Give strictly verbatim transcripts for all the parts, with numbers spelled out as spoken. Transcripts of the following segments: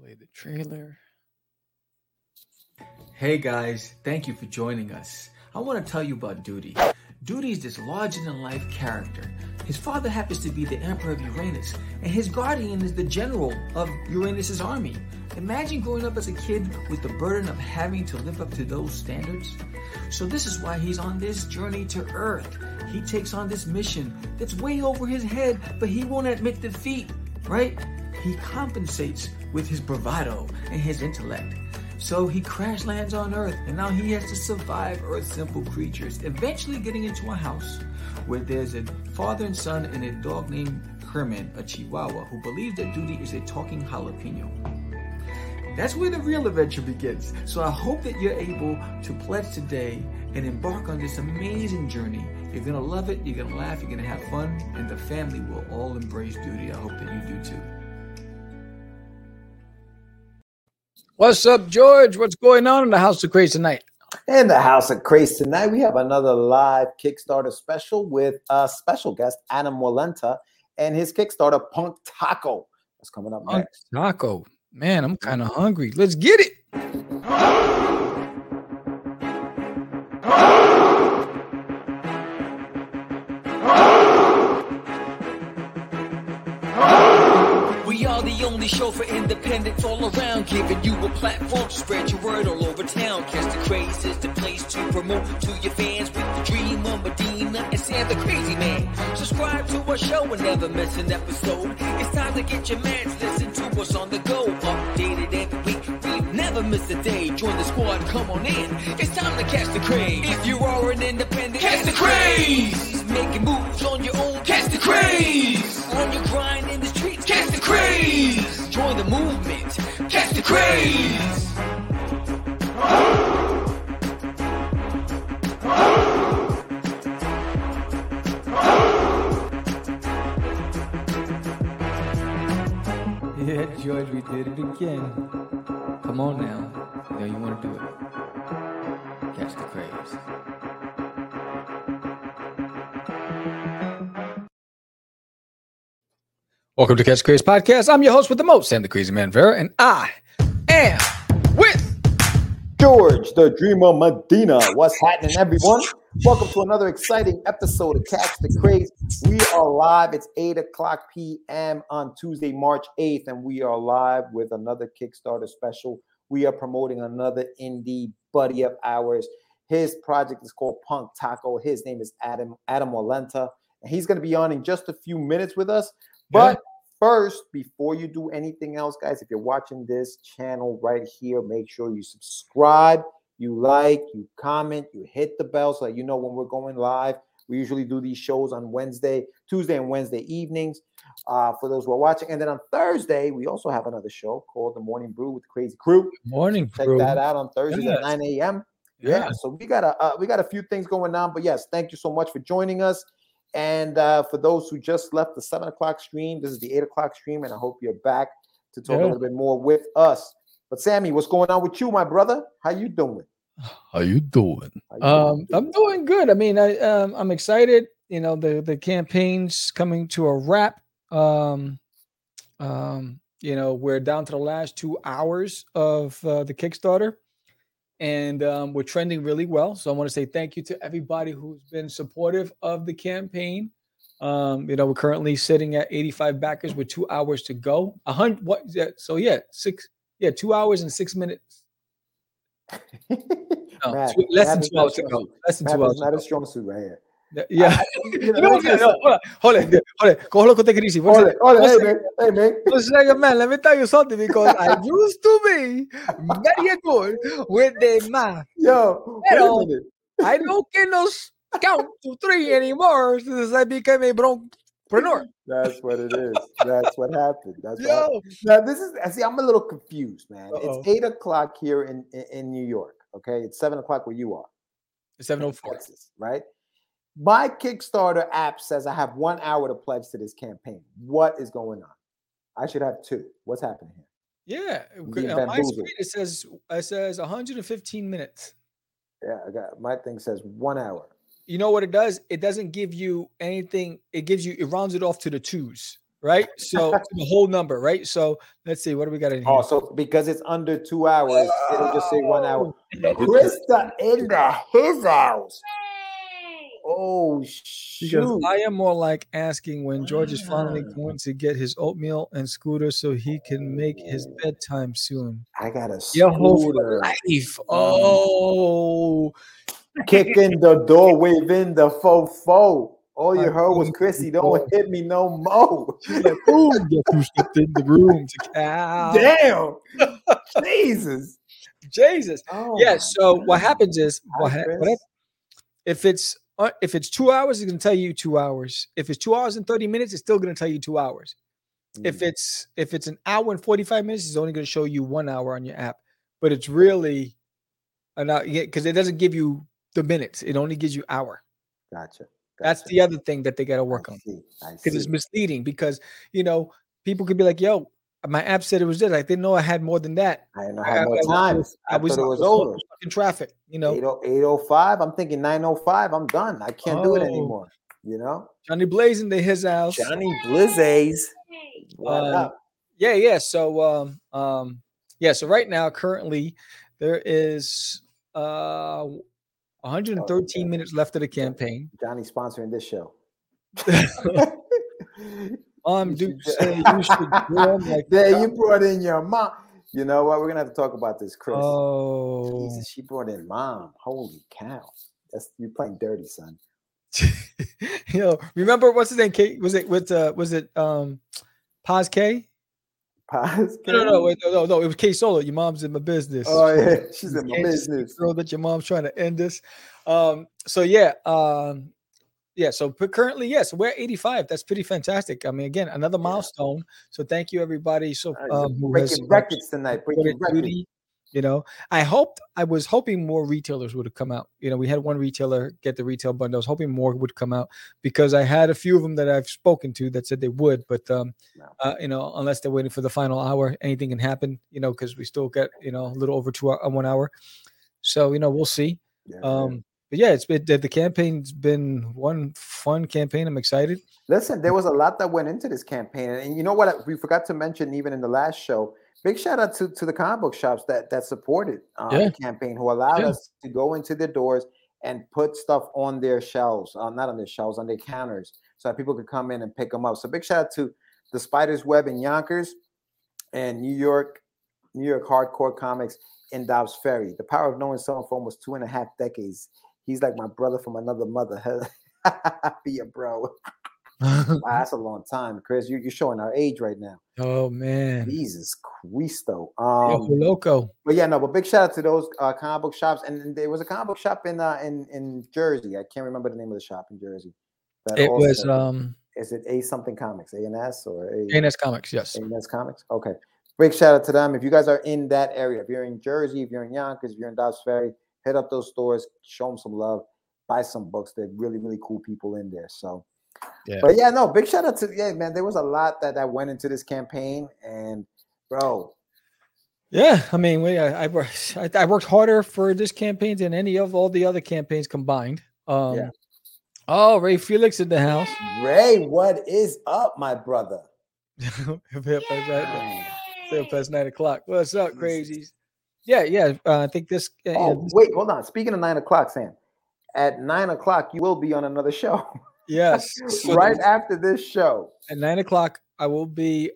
Play the trailer. Hey guys, thank you for joining us. I want to tell you about Duty. Duty is this larger-than-life character. His father happens to be the Emperor of Uranus, and his guardian is the general of Uranus's army. Imagine growing up as a kid with the burden of having to live up to those standards. So this is why he's on this journey to Earth. He takes on this mission that's way over his head, but he won't admit defeat, right? He compensates with his bravado and his intellect. So he crash lands on Earth, and now he has to survive Earth's simple creatures, eventually getting into a house where there's a father and son and a dog named Herman, a Chihuahua, who believes that Duty is a talking jalapeno. That's where the real adventure begins. So I hope that you're able to pledge today and embark on this amazing journey. You're going to love it, you're going to laugh, you're going to have fun, and the family will all embrace Duty. I hope that you do too. What's up, George? What's going on in the House of Craze tonight? In the House of Craze tonight, we have another live Kickstarter special with a special guest, Adam Walenta, and his Kickstarter, Punk Taco. That's coming up Punk next. Taco. Man, I'm kind of hungry. Let's get it. We are the only show for independents all around, giving you a platform to spread your word all over town. Catch the Craze is the place to promote to your fans with the Dreamer, Medina, and Sam the Crazy Man. Subscribe to our show and never miss an episode. It's time to get your mans, listen to us on the go. Updated every week, we never miss a day. Join the squad, come on in. It's time to catch the Craze. If you are an independent, catch the Craze. Making moves on your own, catch the Craze. On your grind in the streets, catch the Craze. Join the movement, catch the Craze. Yeah, George, we did it again. Come on now. You know you want to do it. Catch the Craze. Welcome to Catch the Craze Podcast. I'm your host with the most, Sam the Crazy Man Vera, and I am with George, the Dreamer Medina. What's happening, everyone? Welcome to another exciting episode of Catch the Craze. We are live. It's eight o'clock p.m. on Tuesday, March eighth, and we are live with another Kickstarter special. We are promoting another indie buddy of ours. His project is called Punk Taco. His name is Adam Adam Walenta, and he's going to be on in just a few minutes with us. But yeah. First, before you do anything else, guys, if you're watching this channel right here, make sure you subscribe, you like, you comment, you hit the bell so that you know when we're going live. We usually do these shows on Wednesday, Tuesday and Wednesday evenings uh, for those who are watching. And then on Thursday, we also have another show called The Morning Brew with the Crazy Crew. Morning Check Brew. that out on Thursdays yes. at nine a.m. Yeah. yeah, so we got a uh, we got a few things going on. But yes, thank you so much for joining us. And uh, for those who just left the seven o'clock stream, this is the eight o'clock stream, and I hope you're back to talk yeah. a little bit more with us. But Sammy, what's going on with you, my brother? How you doing? How you doing? How you um, doing? I'm doing good. I mean, I um, I'm excited. You know, the the campaign's coming to a wrap. Um, um, you know, we're down to the last two hours of uh, the Kickstarter. And um, we're trending really well. So I want to say thank you to everybody who's been supportive of the campaign. Um, you know, we're currently sitting at eighty-five backers with two hours to go. A hundred. What? Yeah, so yeah, six. Yeah, two hours and six minutes. No, Matt, two, less Matt than two hours to go. Less than Matt two hours. Not a strong suit right here. Yeah. You know, no, no, hold on, hold on, hold on. Cógelo con crisis. Hold it, hold it, hey man, hey man. Listen, man, let me tell you something because I used to be very good with the math. Yo, Pero I don't can no count to three anymore since I became a brompreneur. That's what it is. That's what happened. That's what happened. Now this is. See, I'm a little confused, man. Uh-oh. It's eight o'clock here in, in in New York. Okay, it's seven o'clock where you are. It's seven oh four, Texas, right? My Kickstarter app says I have one hour to pledge to this campaign. What is going on? I should have two. What's happening here? Yeah, on my screen it says it says one hundred fifteen minutes. Yeah, I got my thing says one hour. You know what it does? It doesn't give you anything. It gives you. It rounds it off to the twos. right? So the whole number, right? So let's see, what do we got in here? Oh, so because it's under two hours, it'll just say one hour. Krista in the his house. Oh shoot! Because I am more like asking when George is finally going to get his oatmeal and scooter so he can make his bedtime soon. I got a Your whole scooter. life. Oh, Kicking the door, waving the fofo. All you heard was Chrissy, don't hit me no more. She's like, boom, guess who stepped in the room to cow. Damn. Jesus. Jesus. Oh Yeah, my so God. what happens is, what Hi, ha- Chris. what- if it's uh, if it's two hours, it's going to tell you two hours. If it's two hours and thirty minutes, it's still going to tell you two hours. If Mm. it's if it's an hour and forty-five minutes, it's only going to show you one hour on your app. But it's really an hour because it doesn't give you the minutes. It only gives you hour. Gotcha. Gotcha. That's the other thing that they got to work I on see. I because it's see. misleading. Because you know people could be like, "Yo, my app said it was this. I didn't know I had more than that. I didn't know I- I had I- more I time. was- I, I was thought it was I over. stuck in traffic." You know, eight oh five. I'm thinking nine oh five. I'm done. I can't do it Oh. anymore. You know? Johnny Blazing to his house. Johnny Blizzays. What Um, up? Yeah, yeah. So, um, um, yeah. So right now, currently, there is uh one hundred thirteen minutes left of the campaign. Johnny sponsoring this show. Mom, You Duke should- say you should grow 'em like there, you brought in your mom. You know what? We're gonna have to talk about this, Chris. Oh, Jesus, she brought in mom. Holy cow! That's you playing dirty, son. yo, remember what's his name? Kate, was it with uh was it um Paz K? Pause. No, no, no, wait, no, no, no, it was K Solo. Your mom's in my business. Oh yeah, she's in my Can't you see, business. girl, that your mom's trying to end this. Um, so yeah, um, yeah. So but currently, yes, we're at eighty-five. That's pretty fantastic. I mean, again, another milestone. So thank you, everybody. So Uh, um, who has breaking records tonight. supported Breaking records. Duty. You know, I hoped I was hoping more retailers would have come out. You know, we had one retailer get the retail bundle. I was hoping more would come out because I had a few of them that I've spoken to that said they would, but um, No. uh, you know, unless they're waiting for the final hour, anything can happen. You know, because we still got you know a little over two hour, one hour. So you know, we'll see. Yeah, Um, but yeah, it's been the, the campaign's been one fun campaign. I'm excited. Listen, there was a lot that went into this campaign, and you know what? We forgot to mention even in the last show. Big shout out to, to the comic book shops that that supported uh, Yeah. the campaign, who allowed Yeah. us to go into their doors and put stuff on their shelves, uh, not on their shelves, on their counters, so that people could come in and pick them up. So big shout out to the Spider's Web in Yonkers and New York, New York Hardcore Comics in Dobbs Ferry. The power of knowing someone for almost two and a half decades. He's like my brother from another mother. Be a bro. Wow, that's a long time, Chris. You, you're showing our age right now. Oh man, Jesus Christo. Yo, Um, loco. but yeah, no, but big shout out to those uh, comic book shops. And, and there was a comic book shop in uh, in in Jersey. I can't remember the name of the shop in Jersey. That It also- was um is it A something comics, A N S or A A N S Comics. Yes. A N S Comics? Okay. Big shout out to them. If you guys are in that area, if you're in Jersey, if you're in Yonkers, if you're in Dobbs Ferry, hit up those stores, show them some love, buy some books. They're really, really cool people in there. So Yeah. but yeah, no, big shout out to yeah, man. There was a lot that, that went into this campaign, and bro, Yeah, I mean, we I, I worked I, I worked harder for this campaign than any of all the other campaigns combined. Um, Yeah. Oh, Ray Felix in the house. Ray, what is up, my brother? Hip past nine- Man. hip past nine o'clock. What's up, Jesus. crazies? Yeah, yeah. Uh, I think this. Uh, yeah, Oh, this- wait, hold on. Speaking of nine o'clock, Sam, at nine o'clock you will be on another show. yes. So right the- after this show. at nine o'clock, I will be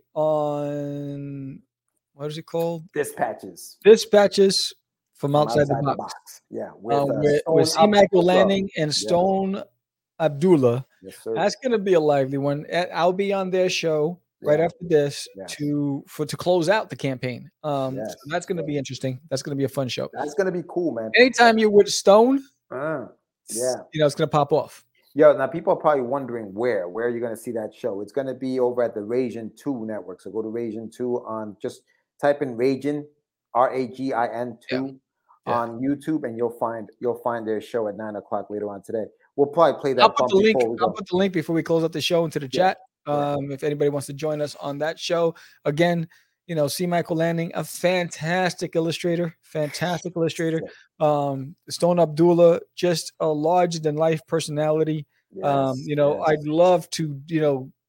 on. What is it called? Dispatches Dispatches from from outside, the box. Yeah, with, Um, uh, with Stone with C. Michael Abdullah. Lanning and Stone Abdullah. Yes, sir. That's going to be a lively one. Uh, I'll be on their show right Yeah. after this Yes. to for to close out the campaign. Um, Yes. so that's going to be interesting. That's going to be a fun show. That's gonna be cool, man. Anytime you're with Stone, Uh, yeah. you know it's going to pop off. Yo, now people are probably wondering where, where are you going to see that show? It's going to be over at the Ragin two network. So go to Ragin two on, just type in Ragin, R A G I N two Yeah. on YouTube, and you'll find you'll find their show at nine o'clock later on today. We'll probably play that. I'll put bump the link. before we I'll go. put the link before we close up the show into the Yeah. chat. Um, if anybody wants to join us on that show, again, you know, C. Michael Lanning, a fantastic illustrator, fantastic illustrator. Um, Stone Abdullah, just a larger than life personality. Um, Yes, you know, yes. I'd love to, you know,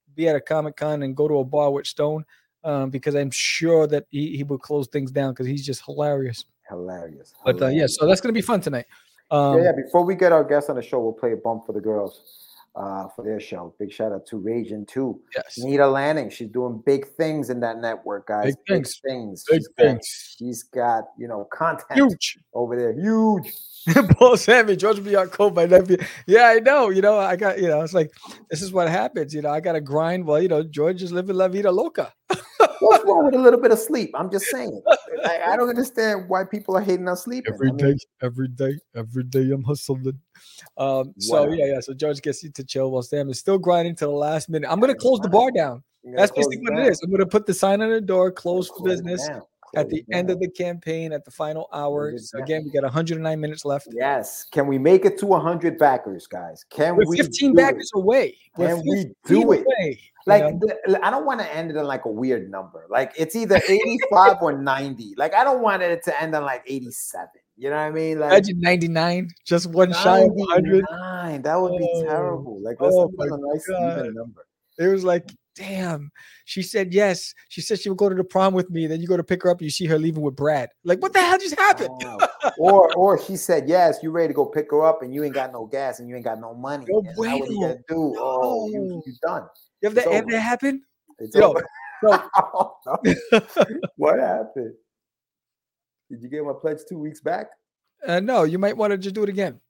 be at a Comic-Con and go to a bar with Stone um, because I'm sure that he, he would close things down because he's just hilarious. Hilarious. But uh, yeah, so that's going to be fun tonight. Um, yeah, yeah, before we get our guests on the show, we'll play a bump for the girls uh, for their show. Big shout out to Raging too. Yes. Nita Lanning, she's doing big things in that network, guys. Big things. Big things. Big she's things. Got, she's got, you know, content Huge. over there. Huge. Paul Sammy, George B. Cole, my nephew. Yeah, I know. You know, I got, you know, it's like, this is what happens. You know, I got to grind. Well, you know, George is living La Vida Loca. What's wrong with a little bit of sleep? I'm just saying. I, I don't understand why people are hating on sleeping. Every I mean, day, every day, every day I'm hustling. Um, so Wow. yeah, yeah. So George gets you to chill while Sam is still grinding to the last minute. I'm gonna close the bar down. you're gonna That's close basically it what it down. is. I'm gonna put the sign on the door, close for Close it business down. at Close the it end down. of the campaign at the final hour. Close it So down. again, we got one hundred nine minutes left. Yes. Can we make it to one hundred backers, guys? Can We're we fifteen do backers it? away. We're Can we fifteen do it? away, you Like, know? the- I don't want to end it on like a weird number. Like, it's either eighty-five or ninety. Like, I don't want it to end on like eighty-seven. You know what I mean? Like, Imagine ninety-nine, just one shy of one hundred. ninety-nine. That would be Oh, terrible. Like, let's oh end it on a my nice God. even number. It was like, damn. She said yes. She said she would go to the prom with me. Then you go to pick her up. You see her leaving with Brad. Like, what the hell just happened? Wow. or or she said yes, you ready to go pick her up and you ain't got no gas and you ain't got no money. No And now what are you gonna do? Oh, you, No. you done. You have that, It's have over. that happen? It's Yo, over. so- Oh, no. What happened? Did you get my pledge two weeks back? Uh, no, you might want to just do it again.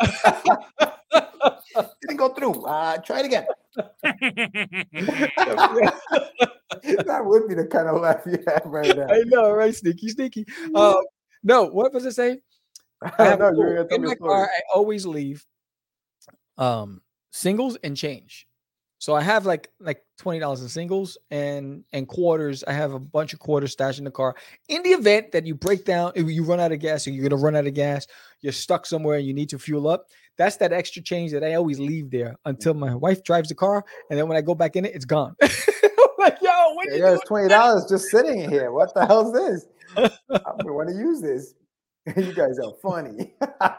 Didn't go through. Uh, try it again. That would be the kind of laugh you have right now. I know, right? Sneaky, sneaky. Uh, no, what was it say? I I have know a you're rule. gonna tell In me my a story. car, I always leave um singles and change. So I have like like twenty dollars in singles and and quarters. I have a bunch of quarters stashed in the car. In the event that you break down, if you run out of gas, or you're gonna run out of gas, you're stuck somewhere and you need to fuel up. That's that extra change that I always leave there until my wife drives the car, and then when I go back in it, it's gone. I'm like, yo, what Yeah, you yeah, doing? it's twenty dollars just sitting in here. What the hell's this? I want to use this. You guys are funny.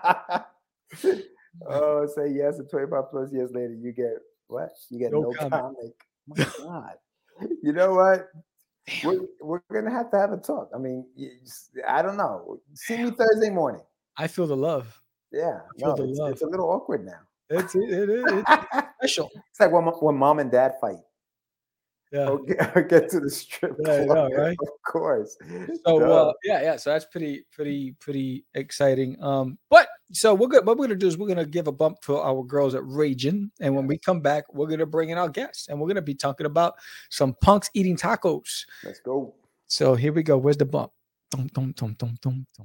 Oh, say yes, and twenty-five plus years later, you get what? You get No no, comment. comment. My God. You know what? We're, we're gonna have to have a talk. I mean, you just- I don't know. See me Thursday morning. I feel the love. Yeah, feel no, the it's, love. it's a little awkward now. It's it, it, it, it's special. It's like when, mo- when mom and dad fight. Yeah. Or get, or get to the strip Yeah, I club, know, right? Of course. So Duh. uh, yeah, yeah. So that's pretty, pretty, pretty exciting. Um, but so we're good. What we're gonna do is we're gonna give a bump to our girls at Raging, and when we come back, we're gonna bring in our guests, and we're gonna be talking about some punks eating tacos. Let's go. So here we go. Where's the bump? Dum, dum, dum, dum, dum, dum.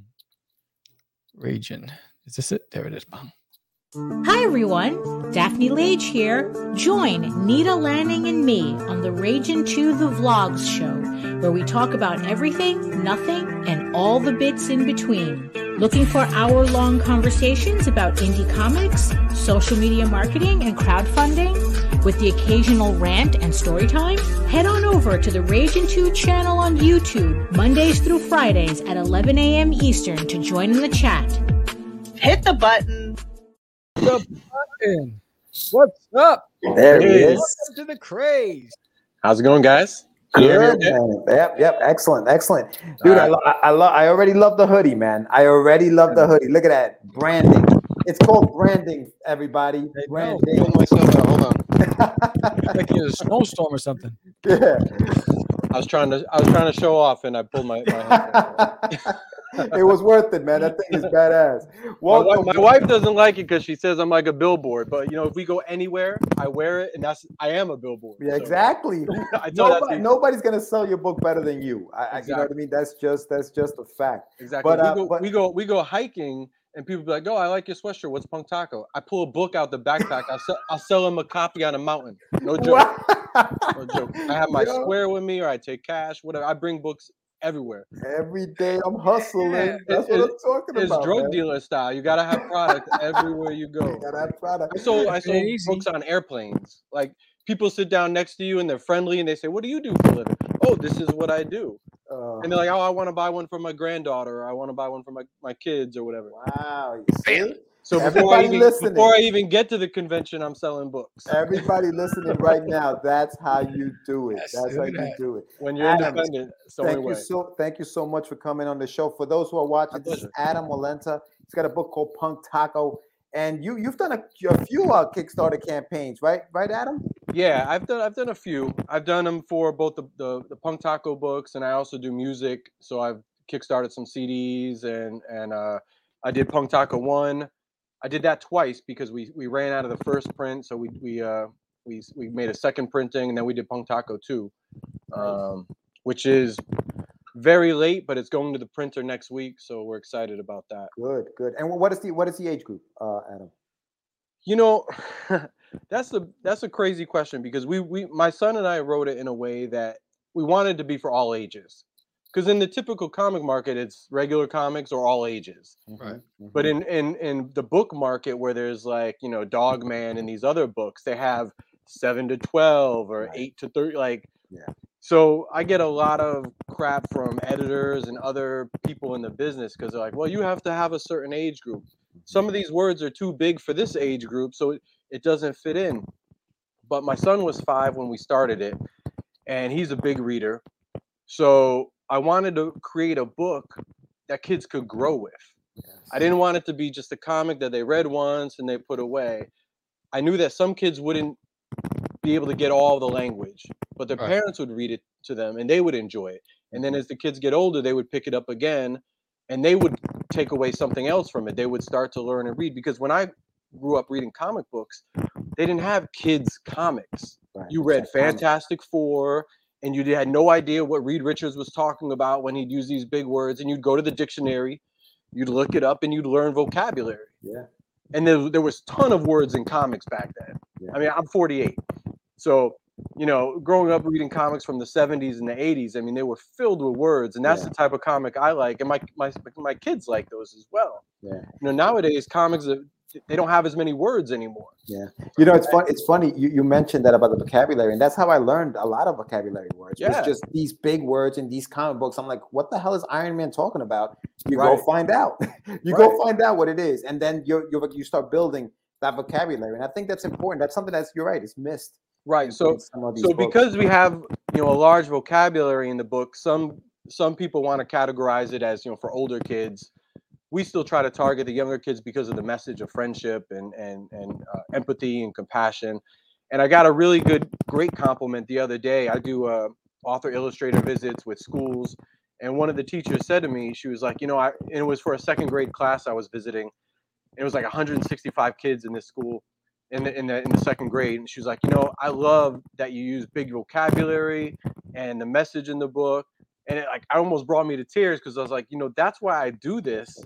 Raging. Is this it? There it is. Bum. Hi everyone, Daphne Lage here. Join Nita Lanning and me on the Ragin' to the Vlogs show, where we talk about everything, nothing, and all the bits in between. Looking for hour-long conversations about indie comics, social media marketing, and crowdfunding, with the occasional rant and story time? Head on over to the Ragin' two channel on YouTube, Mondays through Fridays at eleven a.m. Eastern to join in the chat. Hit the button. The button. What's up? There he Hey. is. Welcome to the craze. How's it going, guys? Can you hear me Good, okay? man. Yep, yep. Excellent, excellent, dude. I, All lo- I, I love. I already love the hoodie, man. I already love the hoodie. Look at that branding. It's called branding, everybody. know. Branding. Hold myself out. Hold on. Like in a snowstorm or something. Yeah. I was trying to I was trying to show off and I pulled my, my headphones. It was worth it, man. That thing is badass. My, Welcome. wife, my wife doesn't like it because she says I'm like a billboard. But you know, if we go anywhere, I wear it, and that's I am a billboard. Yeah, So, exactly. I tell that Nobody, to nobody's gonna sell your book better than you. I, I, you know what I Exactly. mean? That's just that's just a fact. exactly. But, uh, we go but- we go we go hiking, and people be like, "Oh, I like your sweatshirt. What's Punk Taco?" I pull a book out the backpack. I'll sell I'll sell them a copy on a mountain. No joke. No joke. I have my Yo, square with me, or I take cash. Whatever. I bring books everywhere. Every day I'm hustling. Yeah, That's it- what it- I'm talking It's about. drug man. dealer style. You gotta have product everywhere you go. Gotta have product. I sold I sold Easy. books on airplanes. Like people sit down next to you and they're friendly and they say, "What do you do for a living?" "Oh, this is what I do." Uh, And they're like, oh, I want to buy one for my granddaughter, or I want to buy one for my, my kids or whatever. wow. You see? So before I, Everybody even, listening. before I even get to the convention, I'm selling books. Everybody listening right now, that's how you do it. Yes, That's do how you that. do it. When you're Adam, independent, it's the only Thank you way. so thank you so much for coming on the show. For those who are watching, My this is pleasure. Adam Walenta. He's got a book called Punk Taco. And you you've done a, a few uh, Kickstarter campaigns, right? Right, Adam? Yeah, I've done I've done a few. I've done them for both the, the, the Punk Taco books, and I also do music. So I've kickstarted some C Ds, and and uh, I did Punk Taco one. I did that twice because we we ran out of the first print, so we we uh we we made a second printing, and then we did Punk Taco two, um, which is very late, but it's going to the printer next week, so we're excited about that. Good, good. And what is the what is the age group, uh, Adam? You know, that's a that's a crazy question because we we my son and I wrote it in a way that we wanted to be for all ages. Because in the typical comic market, it's regular comics or all ages. Right. Mm-hmm. But in, in in the book market, where there's like, you know, Dog Man and these other books, they have seven to twelve or Right. eight to thirty. Like, Yeah. so I get a lot of crap from editors and other people in the business because they're like, well, you have to have a certain age group. Some of these words are too big for this age group, so it, it doesn't fit in. But my son was five when we started it, and he's a big reader. So I wanted to create a book that kids could grow with. Yes. I didn't want it to be just a comic that they read once and they put away. I knew that some kids wouldn't be able to get all the language, but their Right. parents would read it to them and they would enjoy it. And then as the kids get older, they would pick it up again and they would take away something else from it. They would start to learn and read, because when I grew up reading comic books, they didn't have kids comics. Right. You read It's a comic. Fantastic Four, and you had no idea what Reed Richards was talking about when he'd use these big words, and you'd go to the dictionary, you'd look it up, and you'd learn vocabulary. Yeah. And there, there was a ton of words in comics back then. Yeah. I mean, I'm forty-eight. So, you know, growing up reading comics from the seventies and the eighties, I mean, they were filled with words, and that's Yeah. the type of comic I like, and my, my, my kids like those as well. Yeah. You know, nowadays, comics, are, they don't have as many words anymore. Yeah. You know, it's fun. It's funny. You, you mentioned that about the vocabulary, and that's how I learned a lot of vocabulary words. Yeah. It's just these big words in these comic books. I'm like, what the hell is Iron Man talking about? You Right. go find out. you Right. go find out what it is, and then you you you start building that vocabulary. And I think that's important. That's something that's, you're right, it's missed. Right. So, in some of these so books. because we have, you know, a large vocabulary in the book, some some people want to categorize it as, you know, for older kids. We still try to target the younger kids because of the message of friendship and and and uh, empathy and compassion. And I got a really good, great compliment the other day. I do uh, author illustrator visits with schools, and one of the teachers said to me, she was like, you know, I and it was for a second grade class I was visiting. It was like one hundred sixty-five kids in this school, in the in the in the second grade, and she was like, you know, I love that you use big vocabulary and the message in the book. And it, like, I almost brought me to tears because I was like, you know, that's why I do this.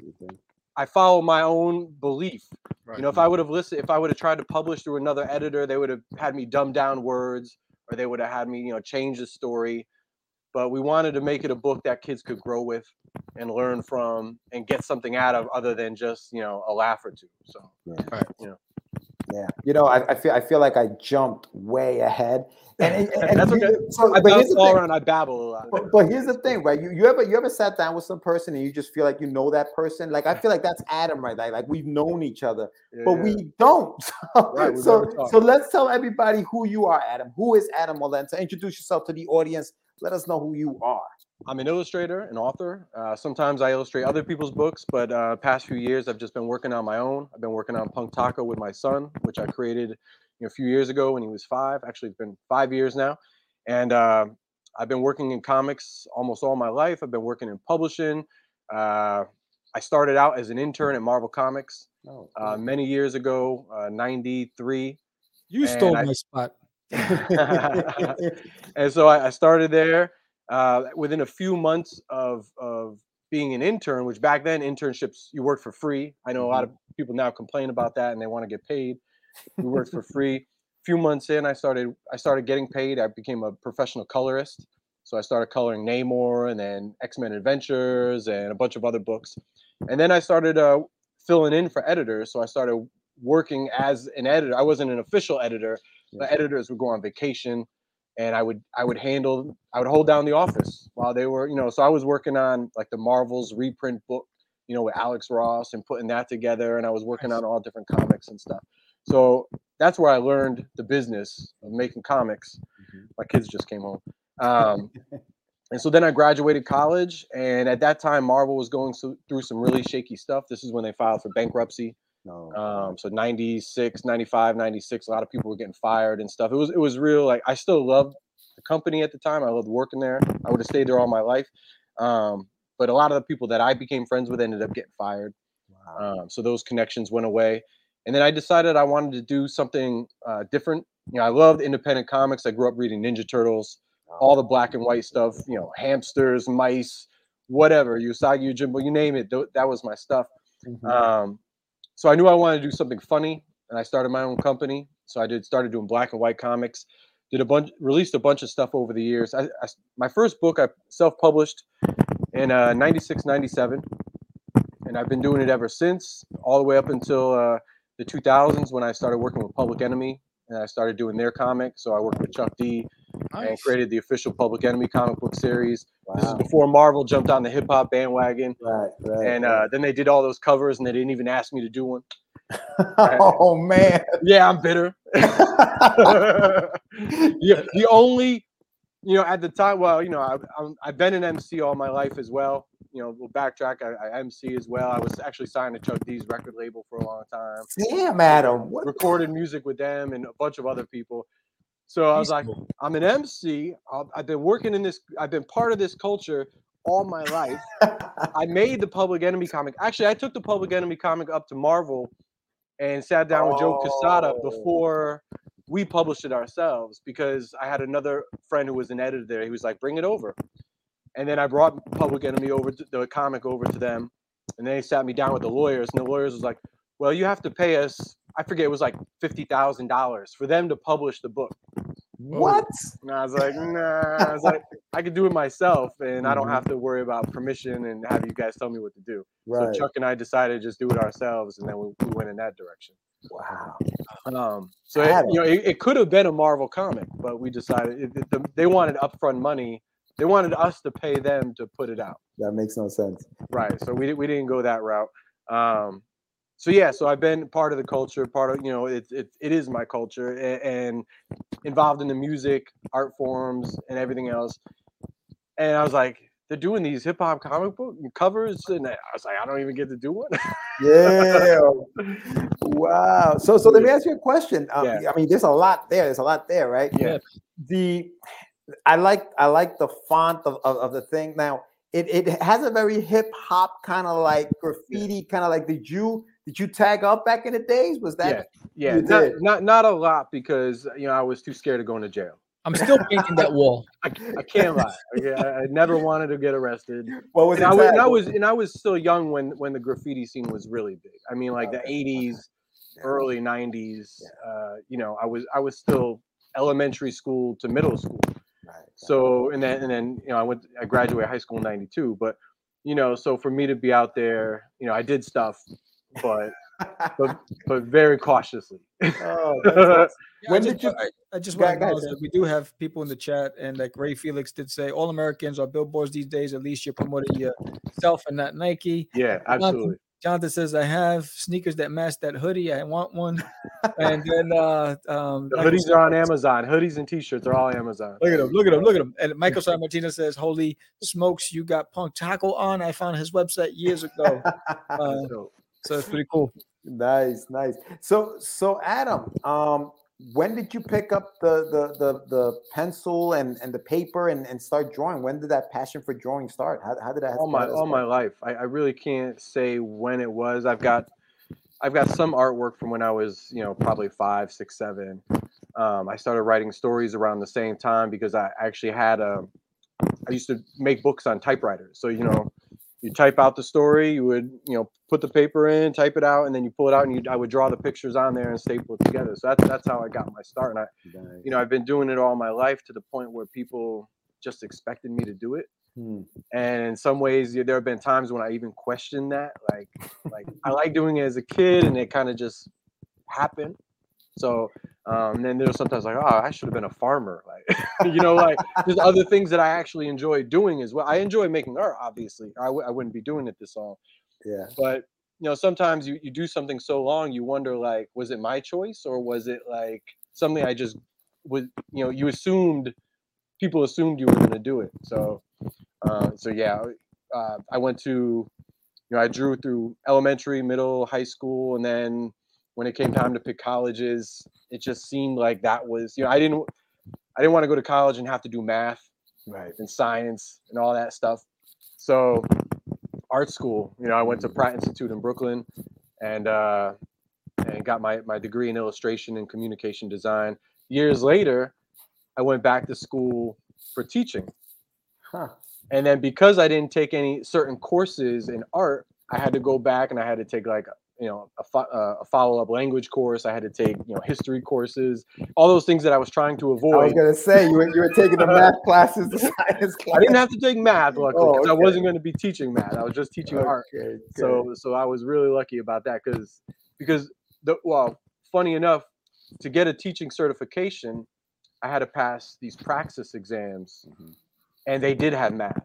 I follow my own belief. Right. You know, if I would have listened, if I would have tried to publish through another editor, they would have had me dumb down words, or they would have had me, you know, change the story. But we wanted to make it a book that kids could grow with and learn from and get something out of, other than just, you know, a laugh or two. So, Yeah. Right. you know, Yeah. You know, I, I feel I feel like I jumped way ahead. And, and, and that's you- okay. so- I but here's bounce the all thing. around. I babble a lot. But, but here's the thing, right? You, you ever you ever sat down with some person and you just feel like you know that person? Like, I feel like that's Adam, right? Like, like we've known each other, Yeah, but yeah. we don't. So, Right, we've so, never talked. so let's tell everybody who you are, Adam. Who is Adam Walenta? Introduce yourself to the audience. Let us know who you are. I'm an illustrator, an author. Uh, sometimes I illustrate other people's books, but uh, past few years I've just been working on my own. I've been working on Punk Taco with my son, which I created, you know, a few years ago when he was five. Actually, it's been five years now, and uh, I've been working in comics almost all my life. I've been working in publishing. Uh, I started out as an intern at Marvel Comics Oh, uh, many years ago, uh, ninety-three. You And stole I- my spot. And so I, I started there. Uh, within a few months of of being an intern, which back then internships you worked for free. I know a lot of people now complain about that and they want to get paid. We worked for free. A few months in, I started I started getting paid. I became a professional colorist. So I started coloring Namor and then X-Men Adventures and a bunch of other books. And then I started uh, filling in for editors. So I started working as an editor. I wasn't an official editor, but editors would go on vacation. and I would I would handle I would hold down the office while they were, you know, so I was working on like the Marvels reprint book, you know, with Alex Ross and putting that together, and I was working on all different comics and stuff. So that's where I learned the business of making comics. Mm-hmm. My kids just came home. Um, and so then I graduated college, and at that time Marvel was going so, through some really shaky stuff. This is when they filed for bankruptcy. No. Um, so ninety-six, ninety-five, ninety-six, a lot of people were getting fired and stuff. It was it was real. Like, I still loved the company at the time. I loved working there. I would have stayed there all my life. Um, but a lot of the people that I became friends with ended up getting fired. Wow. Um, so those connections went away. And then I decided I wanted to do something uh, different. You know, I loved independent comics. I grew up reading Ninja Turtles, all the black and white stuff, you know, hamsters, mice, whatever, Usagi Yojimbo, you name it. Th- that was my stuff. Mm-hmm. Um, So I knew I wanted to do something funny, and I started my own company. So I did started doing black and white comics, did a bunch, released a bunch of stuff over the years. I, I, my first book I self-published in uh, ninety-six, ninety-seven, and I've been doing it ever since, all the way up until uh, the two thousands when I started working with Public Enemy, and I started doing their comic. So I worked with Chuck D nice. and created the official Public Enemy comic book series. Wow. This is before Marvel jumped on the hip hop bandwagon. Right, right. And uh, right. then they did all those covers, and they didn't even ask me to do one. Oh man. Yeah, I'm bitter. Yeah, the only, you know, at the time, well, you know, I, I'm, I've been an M C all my life as well. You know, we'll backtrack. I, I M C as well. I was actually signed to Chuck D's record label for a long time. Damn, Adam. What? Recorded music with them and a bunch of other people. So I was like, I'm an M C. I've been working in this. I've been part of this culture all my life. I made the Public Enemy comic. Actually, I took the Public Enemy comic up to Marvel and sat down oh. with Joe Quesada before we published it ourselves, because I had another friend who was an editor there. He was like, bring it over. And then I brought Public Enemy over, to, the comic over to them. And then they sat me down with the lawyers. And the lawyers was like, well, you have to pay us, I forget, it was like fifty thousand dollars for them to publish the book. What? And I was like, nah. I was like, I could do it myself, and I don't have to worry about permission and have you guys tell me what to do. Right. So Chuck and I decided to just do it ourselves, and then we, we went in that direction. Wow. Um, so it, you know, it, it could have been a Marvel comic, but we decided it, it, the, they wanted upfront money. They wanted us to pay them to put it out. That makes no sense. Right. So we we didn't go that route. Um, So yeah, so I've been part of the culture, part of, you know, it it, it is my culture, and, and involved in the music, art forms, and everything else. And I was like, they're doing these hip hop comic book covers, and I was like, I don't even get to do one. Yeah. Wow. So so let me ask you a question. Um, yeah. I mean, there's a lot there. There's a lot there, right? Yeah. The I like I like the font of, of, of the thing. Now it, it has a very hip hop kind of like graffiti, yeah. kind of like. Did you did you tag up back in the days? Was that? Yeah, yeah. Not, not not a lot, because you know I was too scared of going to jail. I'm still painting that wall. I, I can't lie. I, I never wanted to get arrested. What was and it? I was, and I was and I was still young when when the graffiti scene was really big. I mean, like the eighties, early nineties. Uh, you know, I was I was still elementary school to middle school. Right. So and then and then you know I went I graduated high school in ninety-two. But you know, so for me to be out there, you know, I did stuff, but but but very cautiously. Oh, yeah, when I did just, you? I, I just want to know that we do have people in the chat, and like Ray Felix did say, all Americans are billboards these days. At least you're promoting yourself and not Nike. Yeah, absolutely. Jonathan, Jonathan says, I have sneakers that match that hoodie. I want one. And then uh, um, the hoodies said, are on Amazon. Hoodies and T-shirts are all Amazon. Look at them. Look at them. Look at them. And Michael San Martinez says, holy smokes, you got Punk Taco on. I found his website years ago. Uh, so it's pretty cool. Nice, nice. So, so Adam, um, when did you pick up the the the, the pencil and, and the paper and, and start drawing? When did that passion for drawing start? How, how did that? All my all my life. I, I really can't say when it was. I've got I've got some artwork from when I was, you know, probably five, six, seven. Um, I started writing stories around the same time because I actually had a. I used to make books on typewriters, so you know. You type out the story, you would, you know, put the paper in, type it out, and then you pull it out, and you, I would draw the pictures on there and staple it together. So that's that's how I got my start. And I, nice. you know, I've been doing it all my life to the point where people just expected me to do it. Hmm. And in some ways, there have been times when I even questioned that. Like, like I like doing it as a kid, and it kind of just happened. So Um, and then there's sometimes like, oh, I should have been a farmer. Like, you know, like there's other things that I actually enjoy doing as well. I enjoy making art, obviously. I w- I wouldn't be doing it this long. Yeah. But, you know, sometimes you, you do something so long, you wonder, like, was it my choice or was it like something I just was, you know, you assumed, people assumed you were going to do it. So, uh, so yeah, uh, I went to, you know, I drew through elementary, middle, high school, and then when it came time to pick colleges, it just seemed like that was, you know, I didn't, I didn't want to go to college and have to do math, right, and science and all that stuff. So art school, you know, I went to Pratt Institute in Brooklyn, and uh, and got my my degree in illustration and communication design. Years later, I went back to school for teaching. Huh. And then because I didn't take any certain courses in art, I had to go back and I had to take like, you know, a, fo- uh, a follow-up language course. I had to take, you know, history courses, all those things that I was trying to avoid. I was gonna say you were you were taking the math classes, the science classes. I didn't have to take math, luckily, because oh, okay. I wasn't going to be teaching math. I was just teaching okay, art. good. So, so I was really lucky about that because, because the well, funny enough, to get a teaching certification, I had to pass these praxis exams, mm-hmm. and they did have math.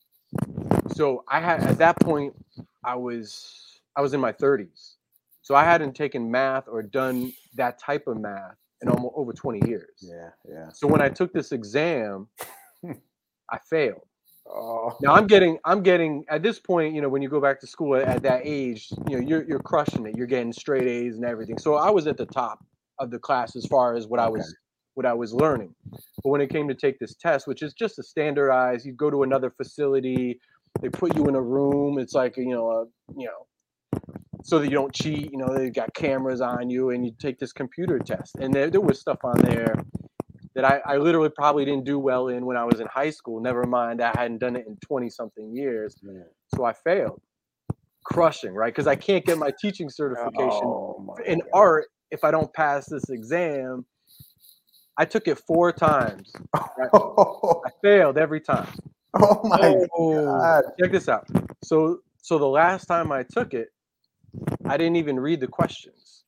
So I had at that point, I was I was in my thirties, so I hadn't taken math or done that type of math in almost over twenty years. Yeah, yeah. So when I took this exam, I failed. Oh. Now I'm getting I'm getting at this point, you know, when you go back to school at, at that age, you know, you're you're crushing it. You're getting straight A's and everything. So I was at the top of the class as far as what okay. I was what I was learning. But when it came to take this test, which is just a standardized, you go to another facility, they put you in a room. It's like, you know, a, you know, so that you don't cheat, you know, they got cameras on you and you take this computer test. And there, there was stuff on there that I, I literally probably didn't do well in when I was in high school. Never mind, I hadn't done it in twenty something years. Yeah. So I failed. Crushing, right? Because I can't get my teaching certification oh in God. art if I don't pass this exam. I took it four times. Right? I failed every time. Oh my oh, God. Check this out. So so the last time I took it, I didn't even read the questions.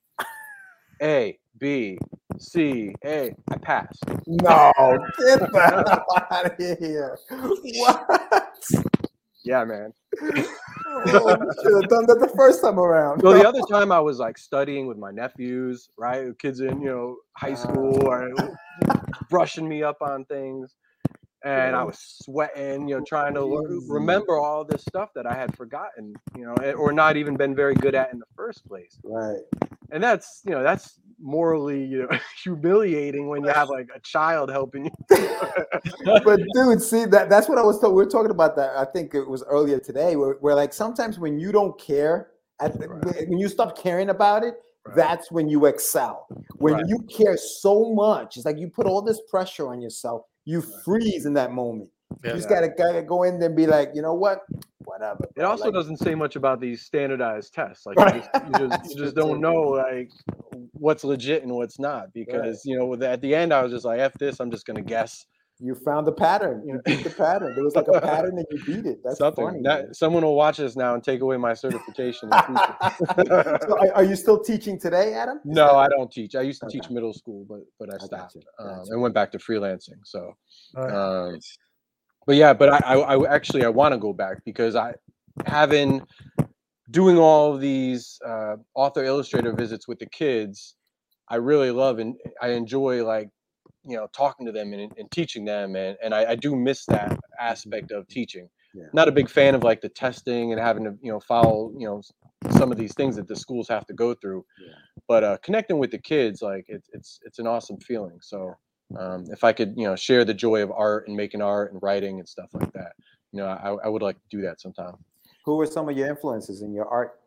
A, B, C, A. I passed. No, get the hell out of here. What? Yeah, man. Oh, you should have done that the first time around. So the other time I was like studying with my nephews, right? Kids in, you know, high school or brushing me up on things. And I was sweating, you know, trying to learn, remember all this stuff that I had forgotten, you know, or not even been very good at in the first place. Right. And that's, you know, that's morally, you know, humiliating when you have like a child helping you. But dude, see that that's what I was talking. We were talking about that. I think it was earlier today, where, where like sometimes when you don't care, at the, right. when you stop caring about it, right. that's when you excel. When right. you care so much, it's like you put all this pressure on yourself. You freeze in that moment. Yeah, you just yeah. gotta, gotta go in there and be like, you know what? Whatever. It also like, doesn't say much about these standardized tests. Like right. you just, you just, you just don't know like what's legit and what's not. Because right. you know, at the end, I was just like, "F this." I'm just gonna guess. You found the pattern. You beat the pattern. There was like a pattern and you beat it. That's Something. funny. That, someone will watch this now and take away my certification. So are, are you still teaching today, Adam? Is no, that... I don't teach. I used to okay. teach middle school, but but I stopped. Gotcha. Gotcha. Um, and went back to freelancing. So, right. um, but yeah, but I, I, I actually I want to go back because I having doing all of these uh, author illustrator visits with the kids. I really love and I enjoy like. you know, talking to them and, and teaching them. And, and I, I do miss that aspect of teaching. Yeah. Not a big fan of like the testing and having to, you know, follow, you know, some of these things that the schools have to go through, yeah. but uh, connecting with the kids, like it's, it's, it's an awesome feeling. So um, if I could, you know, share the joy of art and making art and writing and stuff like that, you know, I, I would like to do that sometime. Who were some of your influences in your art?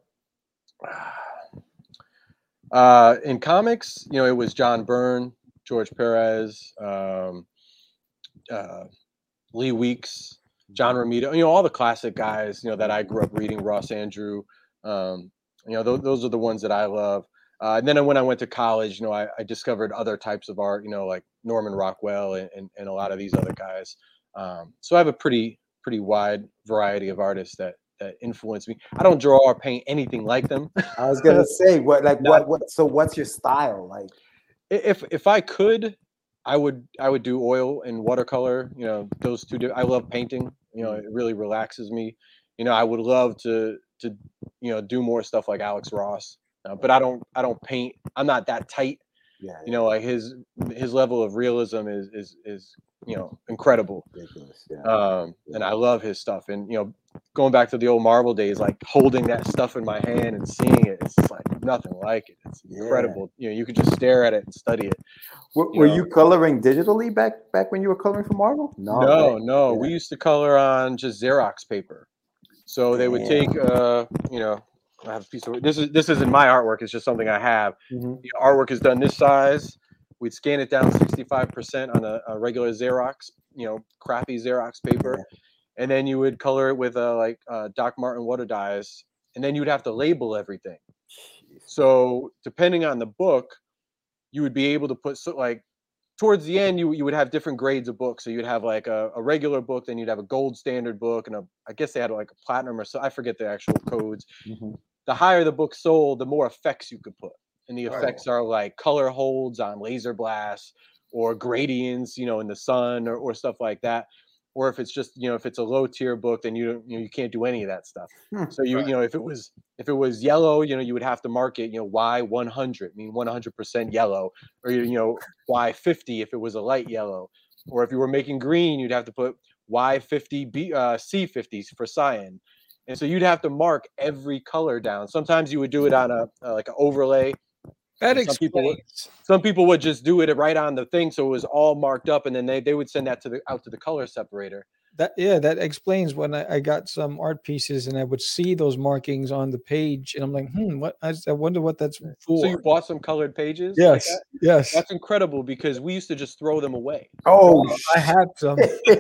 Uh, in comics, you know, it was John Byrne, George Perez, um, uh, Lee Weeks, John Romita, you know, all the classic guys, you know, that I grew up reading, Ross Andrew, um, you know, th- those are the ones that I love. Uh, and then when I went to college, you know, I, I discovered other types of art, you know, like Norman Rockwell and, and, and a lot of these other guys. Um, so I have a pretty, pretty wide variety of artists that, that influence me. I don't draw or paint anything like them. I was going to say, what, like, what, what, so what's your style like? if if I could, I would I would do oil and watercolor. You know, those two. I love painting. You know, it really relaxes me. You know, I would love to to you know do more stuff like Alex Ross, uh, but I don't I don't paint. I'm not that tight. Yeah, you know, like his his level of realism is is is you know incredible. ridiculous. Yeah. Um, and I love his stuff. And you know, going back to the old Marvel days, like holding that stuff in my hand and seeing it, it's just like nothing like it. It's Yeah. incredible. You know, you could just stare at it and study it. Were, you were know. you coloring digitally back back when you were coloring for Marvel? No, right? no, Yeah. we used to color on just Xerox paper. So they would take, uh, you know, I have a piece of this is this isn't my artwork. It's just something I have. Mhm. The artwork is done this size. We'd scan it down sixty-five percent on a, a regular Xerox, you know, crappy Xerox paper, and then you would color it with uh, like uh, Doc Martin water dyes, and then you'd have to label everything. So depending on the book, you would be able to put so like towards the end, you you would have different grades of books. So you'd have like a, a regular book, then you'd have a gold standard book, and a I guess they had like a platinum or so. I forget the actual codes. Mhm. The higher the book sold, the more effects you could put. And the Right. effects are like color holds on laser blasts or gradients, you know, in the sun or, or stuff like that. Or if it's just, you know, if it's a low tier book, then you don't, you know, you can't do any of that stuff. Hmm. So you, Right. you know, if it was, if it was yellow, you know, you would have to mark it, you know, Y one hundred, mean one hundred percent yellow, or, you know, Y fifty if it was a light yellow. Or if you were making green, you'd have to put Y fifty, B, uh, C fifty for cyan. And so you'd have to mark every color down. Sometimes you would do it on a, uh, like an overlay. That Some people would- explains. Some people would just do it right on the thing, so it was all marked up, and then they, they would send that to the out to the color separator. That yeah, that explains when I, I got some art pieces and I would see those markings on the page, and I'm like, hmm, what? I, just- I wonder what that's for. So you bought some colored pages? like yes, that? yes. That's incredible because we used to just throw them away. Oh, I had some.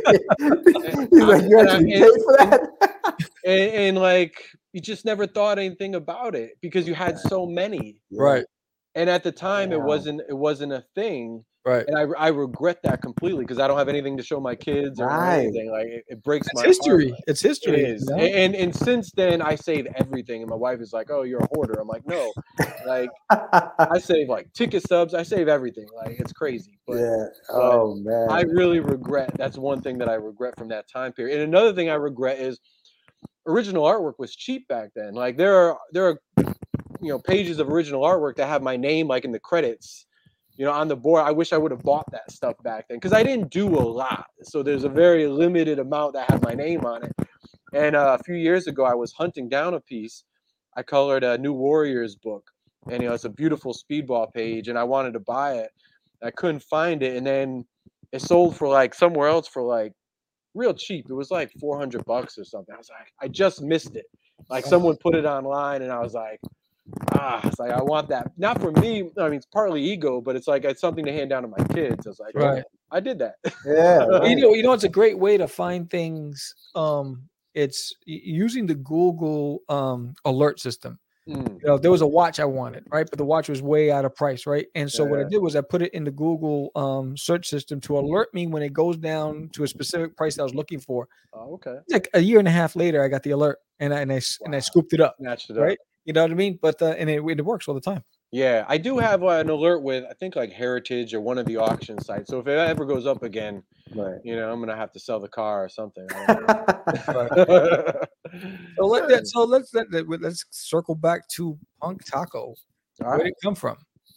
He's like, you And I- actually and- paid for that? And, and like you just never thought anything about it because you had so many. Right, And at the time, it Wow. wasn't it wasn't a thing. right. And I, I regret that completely because I don't have anything to show my kids or Right. anything. Like it, it breaks It's my history. heart. It's It history. is. you know? And, and and since then I save everything. And my wife is like, "Oh, you're a hoarder." I'm like, "No." Like I save like ticket stubs. I save everything. Like it's crazy. But yeah. Oh man. I really regret. That's one thing that I regret from that time period. And another thing I regret is original artwork was cheap back then. Like there are there are you know pages of original artwork that have my name like in the credits, you know, on the board. I wish I would have bought that stuff back then because I didn't do a lot. So there's a very limited amount that had my name on it. And uh, a few years ago, I was hunting down a piece. I colored a New Warriors book, and you know it's a beautiful speedball page, and I wanted to buy it. I couldn't find it, and then it sold for like somewhere else for like real cheap. It was like four hundred bucks or something. I was like, I just missed it. Like someone put it online, and I was like, ah, it's like I want that. Not for me. I mean, it's partly ego, but it's like it's something to hand down to my kids. I was like, Right. oh, I did that. yeah. You Right. know, you know, it's a great way to find things. Um, it's y- using the Google um alert system. Mm, You know, there was a watch I wanted, right? But the watch was way out of price, right? And so what I Yeah. did was I put it in the Google um search system to alert me when it goes down to a specific price I was looking for. oh, okay. Like a year and a half later, I got the alert and I and I s- and I Wow. scooped it up, Snatched it up. right? You know what I mean? But uh, and it, it works all the time. Yeah, I do have uh, an alert with I think like Heritage or one of the auction sites. So if it ever goes up again, Right. you know, I'm gonna have to sell the car or something. I don't Right. know. So let that. So let's let, let let's circle back to Punk Taco. All Where did right. it come from?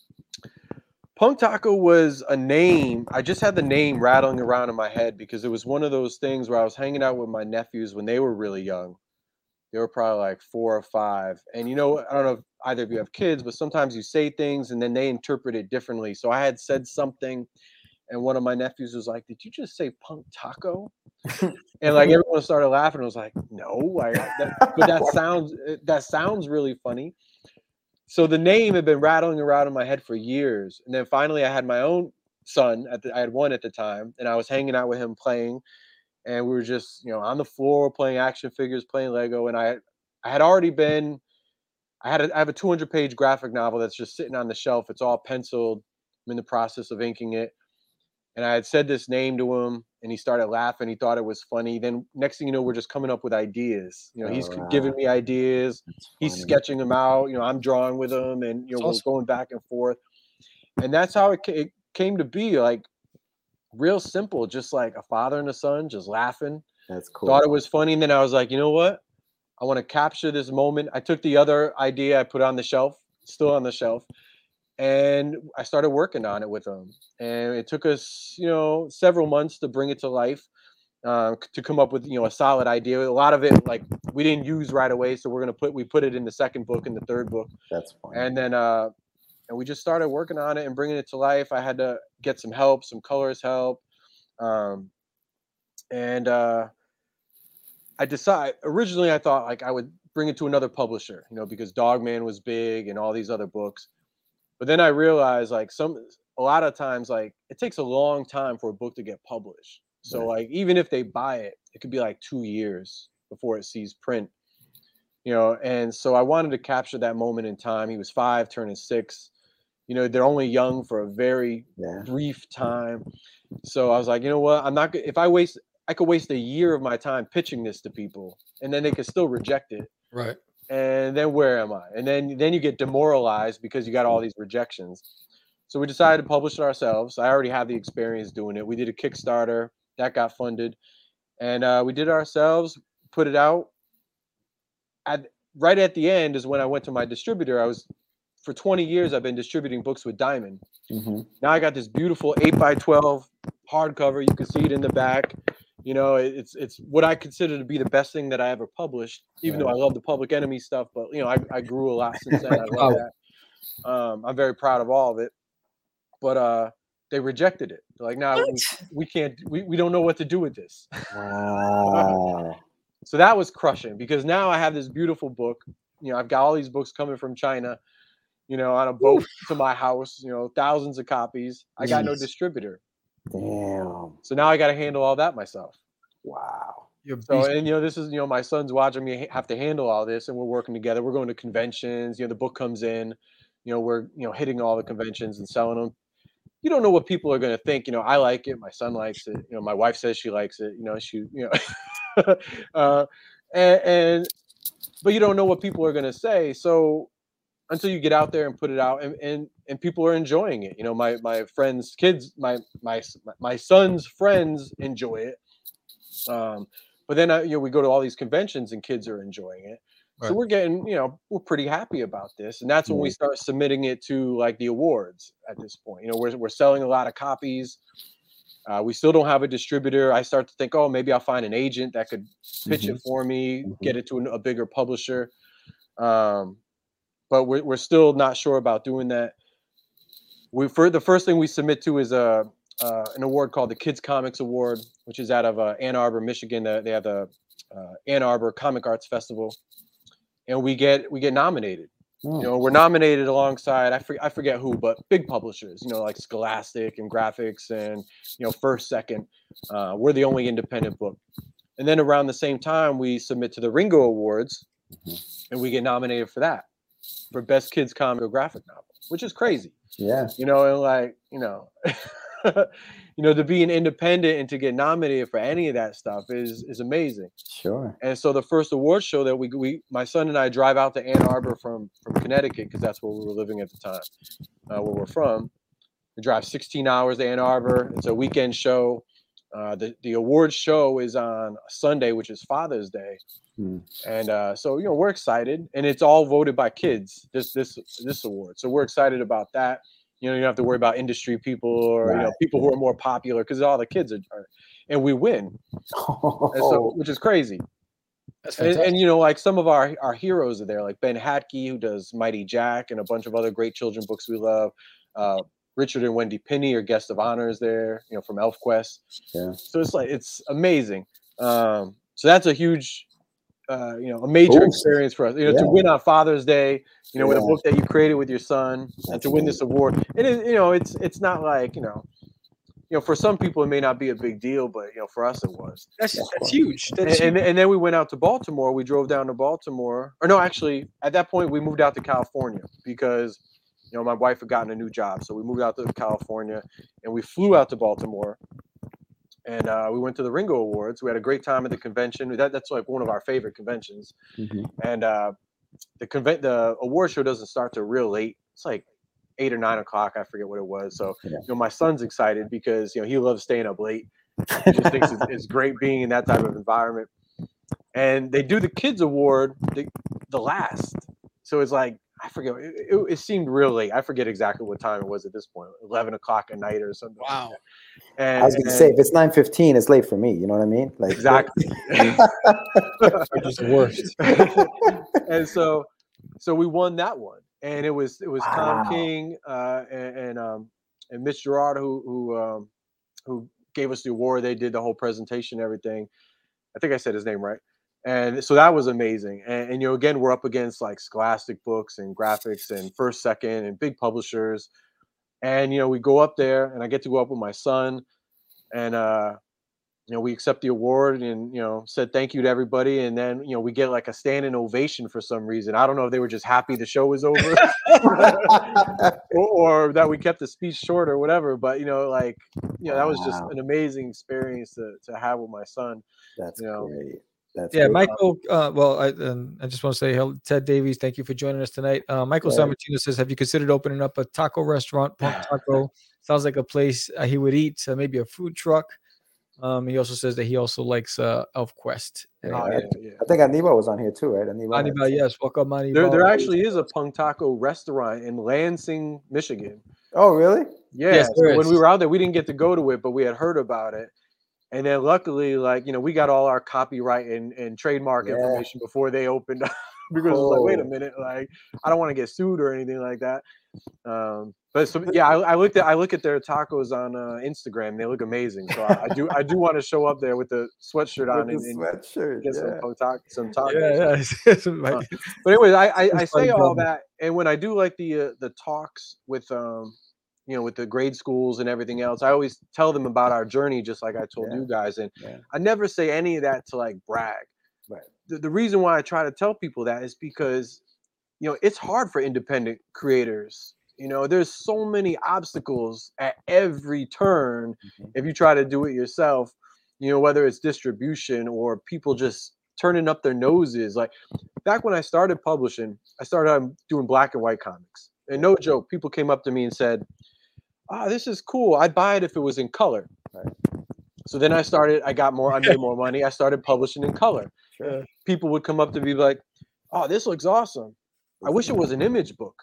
Punk Taco was a name. I just had the name rattling around in my head because it was one of those things where I was hanging out with my nephews when they were really young. They were probably like four or five. And you know, I don't know if either of you have kids, but sometimes you say things and then they interpret it differently. So I had said something, and one of my nephews was like, "Did you just say Punk Taco?" And like everyone started laughing. I was like, "No, like, that, but that sounds that sounds really funny." So the name had been rattling around in my head for years, and then finally I had my own son. At the, I had one at the time, and I was hanging out with him playing, and we were just you know on the floor playing action figures, playing Lego, and I I had already been. I had a, I have a two hundred page graphic novel that's just sitting on the shelf. It's all penciled. I'm in the process of inking it. And I had said this name to him, and he started laughing. He thought it was funny. Then next thing you know, we're just coming up with ideas. You know, he's Oh, wow. giving me ideas. That's He's funny. sketching them out. You know, I'm drawing with him, and you know, That's we're going back and forth. and that's how it, ca- it came to be. Like real simple, just like a father and a son, just laughing. That's cool. Thought it was funny, and then I was like, you know what? I want to capture this moment. I took the other idea, I put it on the shelf, still on the shelf, and I started working on it with them. And it took us, you know, several months to bring it to life, uh, to come up with, you know, a solid idea. A lot of it, like we didn't use right away, so we're gonna put we put it in the second book and the third book. That's fine. And then, uh, and we just started working on it and bringing it to life. I had to get some help, some colors help, um, and uh, I decided originally I thought like I would bring it to another publisher, you know, because Dogman was big and all these other books. But then I realized like some a lot of times like it takes a long time for a book to get published. So Right. like even if they buy it, it could be like two years before it sees print. You know, and so I wanted to capture that moment in time. He was five, turning six. You know, they're only young for a very Yeah. brief time. So I was like, you know what? I'm not gonna if I waste I could waste a year of my time pitching this to people and then they could still reject it. Right. And then where am I? And then then you get demoralized because you got all these rejections. So we decided to publish it ourselves. I already have the experience doing it. We did a Kickstarter that got funded, and uh, we did it ourselves. Put it out. At right at the end is when I went to my distributor. I was for twenty years. I've been distributing books with Diamond. Mm-hmm. Now I got this beautiful eight by twelve hardcover. You can see it in the back. You know, it's it's what I consider to be the best thing that I ever published, even though I love the Public Enemy stuff. But, you know, I, I grew a lot since then. I love that. Um, I'm very proud of all of it. But uh, they rejected it. They're like, no, we, we can't, we, we don't know what to do with this. Wow. So that was crushing because now I have this beautiful book. You know, I've got all these books coming from China, you know, on a boat to my house, you know, thousands of copies. I got no distributor. Damn. So now I got to handle all that myself. Wow. You're So, beast- and, you know, this is, you know, my son's watching me ha- have to handle all this and we're working together. We're going to conventions, you know, the book comes in, you know, we're, you know, hitting all the conventions and selling them. You don't know what people are going to think. You know, I like it. My son likes it. You know, my wife says she likes it. You know, she, you know, uh, and, and, but you don't know what people are going to say. So until you get out there and put it out and, and, and people are enjoying it. You know, my, my friends, kids, my, my, my son's friends enjoy it. Um, but then, uh, you know, we go to all these conventions and kids are enjoying it. Right. So we're getting, you know, we're pretty happy about this. And that's when we start submitting it to like the awards at this point. You know, we're, we're selling a lot of copies. Uh, we still don't have a distributor. I start to think, oh, maybe I'll find an agent that could pitch Mhm. it for me, Mhm. get it to an, a bigger publisher. Um, but we're, we're still not sure about doing that. We for the first thing we submit to is a uh, an award called the Kids Comics Award, which is out of uh, Ann Arbor, Michigan. Uh, they have the uh, Ann Arbor Comic Arts Festival, and we get we get nominated. Mm. You know, we're nominated alongside I forget I forget who, but big publishers. You know, like Scholastic and Graphics, and you know, First Second. Uh, we're the only independent book. And then around the same time, we submit to the Ringo Awards, Mhm. and we get nominated for that, for Best Kids Comic or Graphic Novel, which is crazy. Yeah. You know, and like, you know, you know, to be an independent and to get nominated for any of that stuff is is amazing. Sure. And so the first award show that we we my son and I drive out to Ann Arbor from from Connecticut because that's where we were living at the time, uh, where we're from. We drive sixteen hours to Ann Arbor. It's a weekend show. Uh, the the award show is on Sunday, which is Father's Day. Hmm. And uh, so, you know, we're excited, and it's all voted by kids. This this this award, so we're excited about that. You know, you don't have to worry about industry people or you know Right. people who are more popular because all the kids are, are, and we win, and so which is crazy. That's And, fantastic. and you know, like some of our our heroes are there, like Ben Hatke, who does Mighty Jack and a bunch of other great children books we love. Uh, Richard and Wendy Pinney are guest of honors there, you know, from ElfQuest. Yeah. So it's like it's amazing. Um, so that's a huge. Uh, you know, a major Boost. experience for us. You know, Yeah. to win on Father's Day, you know, with a Yeah. book that you created with your son, and That's to win this award. It is, you know, it's it's not like you know, you know, for some people it may not be a big deal, but you know, for us it was. That's Yeah, of that's course. huge. And, That's and huge. and then we went out to Baltimore. We drove down to Baltimore, or no, actually, at that point we moved out to California because you know my wife had gotten a new job, so we moved out to California, and we flew out to Baltimore. And uh, we went to the Ringo Awards. We had a great time at the convention. That, that's like one of our favorite conventions. Mhm. And uh, the convent, the award show doesn't start till real late. It's like eight or nine o'clock. I forget what it was. So, Yeah. you know, my son's excited because, you know, he loves staying up late. He just thinks it's, it's great being in that type of environment. And they do the kids award the, the last. So it's like, I forget, it, it, it seemed real late. I forget exactly what time it was at this point, eleven o'clock at night or something. Wow. Like and, I was going to say, if it's nine fifteen, it's late for me. You know what I mean? Like exactly. Just the worst. And so, so we won that one, and it was it was Wow. Tom King uh, and and, um, and Mitch Gerard who who um, who gave us the award. They did the whole presentation, and everything. I think I said his name right. And so that was amazing. And, and you know, again, we're up against like Scholastic Books and Graphics and First Second and big publishers. And you know, we go up there, and I get to go up with my son, and uh, you know, we accept the award, and you know, said thank you to everybody, and then you know, we get like a standing ovation for some reason. I don't know if they were just happy the show was over, or, or that we kept the speech short or whatever. But you know, like you know, that was just Wow. an amazing experience to to have with my son. That's You know. great. That's Yeah, great. Michael. Uh, well, I um, I just want to say, hello, Ted Davies, thank you for joining us tonight. Uh, Michael Right. Sammartino says, "Have you considered opening up a taco restaurant? Punk Taco sounds like a place uh, he would eat. Uh, maybe a food truck." Um, he also says that he also likes uh, ElfQuest. And, Oh, uh, yeah, yeah. I think Aniba was on here too, right? Aniba. had Anibal, some- yes, welcome, Anibal. There, there actually is a Punk Taco restaurant in Lansing, Michigan. Oh, really? Yeah. Yes, there so when is. we were out there, we didn't get to go to it, but we had heard about it. And then luckily, like, you know, we got all our copyright and, and trademark Yeah. information before they opened up because it's like, wait a Oh. minute, like, I don't want to get sued or anything like that. Um, but so yeah, I, I looked at I look at their tacos on uh, Instagram. They look amazing. So I, I do I do want to show up there with the sweatshirt on With and, the and sweatshirt. get some Yeah. punk taco, some tacos. Yeah, yeah. Uh, But anyways, I I, I It's funny, say all brother. that, and when I do like the uh, the talks with um you know with the grade schools and everything else, I always tell them about our journey, just like I told Yeah. you guys, and Yeah. I never say any of that to like brag. Right. The, the reason why I try to tell people that is because you know it's hard for independent creators. You know, there's so many obstacles at every turn Mhm. if you try to do it yourself. You know, whether it's distribution or people just turning up their noses. Like back when I started publishing, I started um, doing black and white comics. And no joke, people came up to me and said, "Ah, this is cool. I'd buy it if it was in color." Right. So then I started, I got more, I made more money. I started publishing in color. Sure. People would come up to me like, "Oh, this looks awesome. I wish it was an image book."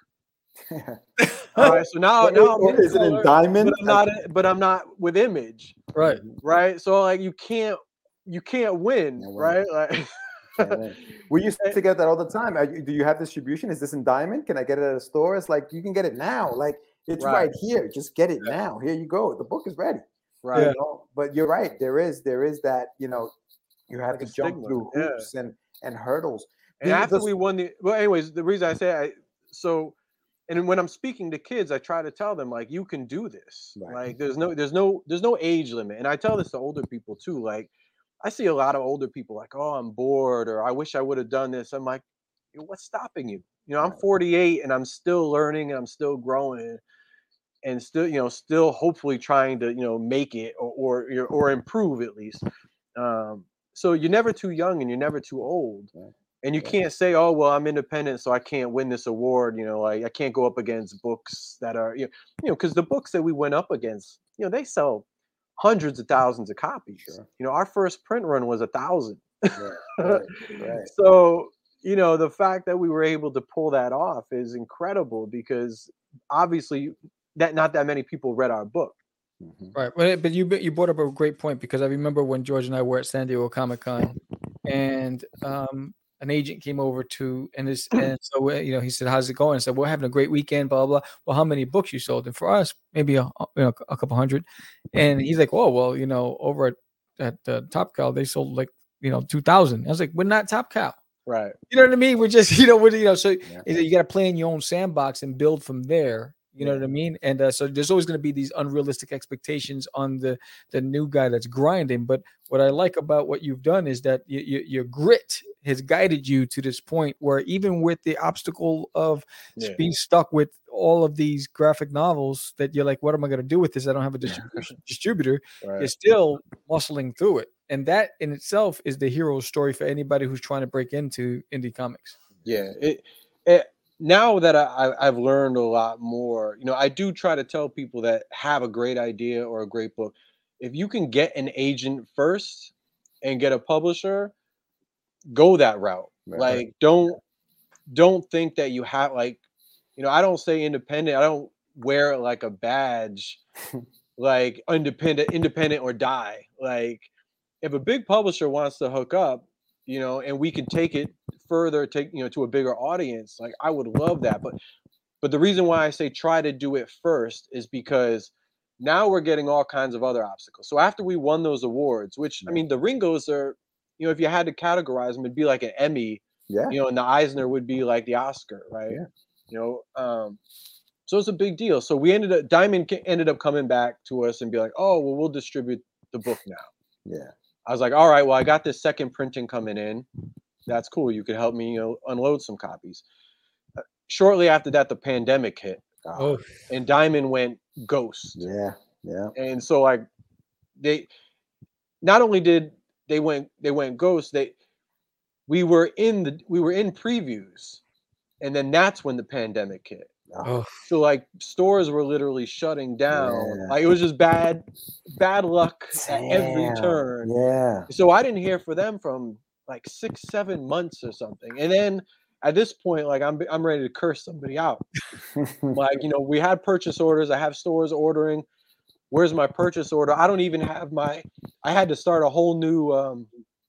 All right, so now, What- now I'm or in is it in color, diamond? but I'm not, but I'm not with image, Right. right? So like, you can't, you can't win, Can't win. right? Like, Can't win. We used to get that all the time. Are you- Do you have distribution? Is this in diamond? Can I get it at a store? It's like you can get it now. Like it's Right. right, here. Just get it now. Here you go. The book is ready. right. You know? But you're right. There is there is that, you know, you have Like a to jump stigma, through yeah. hoops and and hurdles. And The- after the- we won the, well, anyways, the reason I say I, so, and when I'm speaking to kids, I try to tell them like, you can do this. Right. Like, there's no, there's no, there's no age limit. And I tell this to older people too. Like, I see a lot of older people like, "Oh, I'm bored," or "I wish I would have done this." I'm like, what's stopping you? You know, I'm Right. forty-eight and I'm still learning and I'm still growing and still, you know, still hopefully trying to, you know, make it or or, or improve at least. Um, so you're never too young and you're never too old. Right. And you Yeah. can't say, "Oh, well, I'm independent, so I can't win this award." You know, like I can't go up against books that are, you know, you know, because the books that we went up against, you know, they sell hundreds of thousands of copies. Sure. You know, our first print run was a thousand. Right, right, right. So, you know, the fact that we were able to pull that off is incredible because obviously that not that many people read our book. Mhm. Right, but but you you brought up a great point because I remember when George and I were at San Diego Comic Con, and um, an agent came over to and this and so uh, you know he said, "How's it going?" I said, "We're having a great weekend." Blah blah. Well, how many books you sold? And for us, maybe a you know a couple hundred. And he's like, "Oh well, you know, over at at uh, Top Cow they sold like you know two thousand." I was like, "We're not Top Cow." Right. You know what I mean? We're just you know we're you know so Yeah. you got to play in your own sandbox and build from there. You know Yeah. what I mean? And uh, so there's always going to be these unrealistic expectations on the the new guy that's grinding. But what I like about what you've done is that y- y- your grit has guided you to this point where even with the obstacle of Yeah. being stuck with all of these graphic novels, that you're like, what am I going to do with this? I don't have a distribution distributor. You're Right. still muscling through it, and that in itself is the hero story for anybody who's trying to break into indie comics. Yeah. It, it now that I, I, I've learned a lot more, you know, I do try to tell people that have a great idea or a great book. If you can get an agent first and get a publisher, go that route. Right. Like, don't don't think that you have, like, you know, I don't say independent. I don't wear it like a badge, like independent, independent or die. Like, if a big publisher wants to hook up, you know, and we can take it further, take, you know, to a bigger audience, like, I would love that. But but the reason why I say try to do it first is because now we're getting all kinds of other obstacles. So after we won those awards, which, I mean, the Ringos are, you know, if you had to categorize them, it'd be like an Emmy, Yeah. you know, and the Eisner would be like the Oscar, right? Yeah. You know, um, so it's a big deal. So we ended up, Diamond ca- ended up coming back to us and be like, oh, well, we'll distribute the book now. Yeah. I was like, all right, well, I got this second printing coming in. That's cool. You could help me, you know, unload some copies. Uh, shortly after that, the pandemic hit, Oh, and Diamond went ghost. Yeah. Yeah. And so, like, they not only did they went they went ghost, they we were in the we were in previews, and then that's when the pandemic hit. oh, So, like, stores were literally shutting down. Yeah. Like, it was just bad, bad luck at every Damn. turn. Yeah. So I didn't hear from them from like six, seven months or something. And then at this point, like, I'm I'm ready to curse somebody out. Like, you know, we had purchase orders. I have stores ordering. Where's my purchase order? I don't even have my. I had to start a whole new um,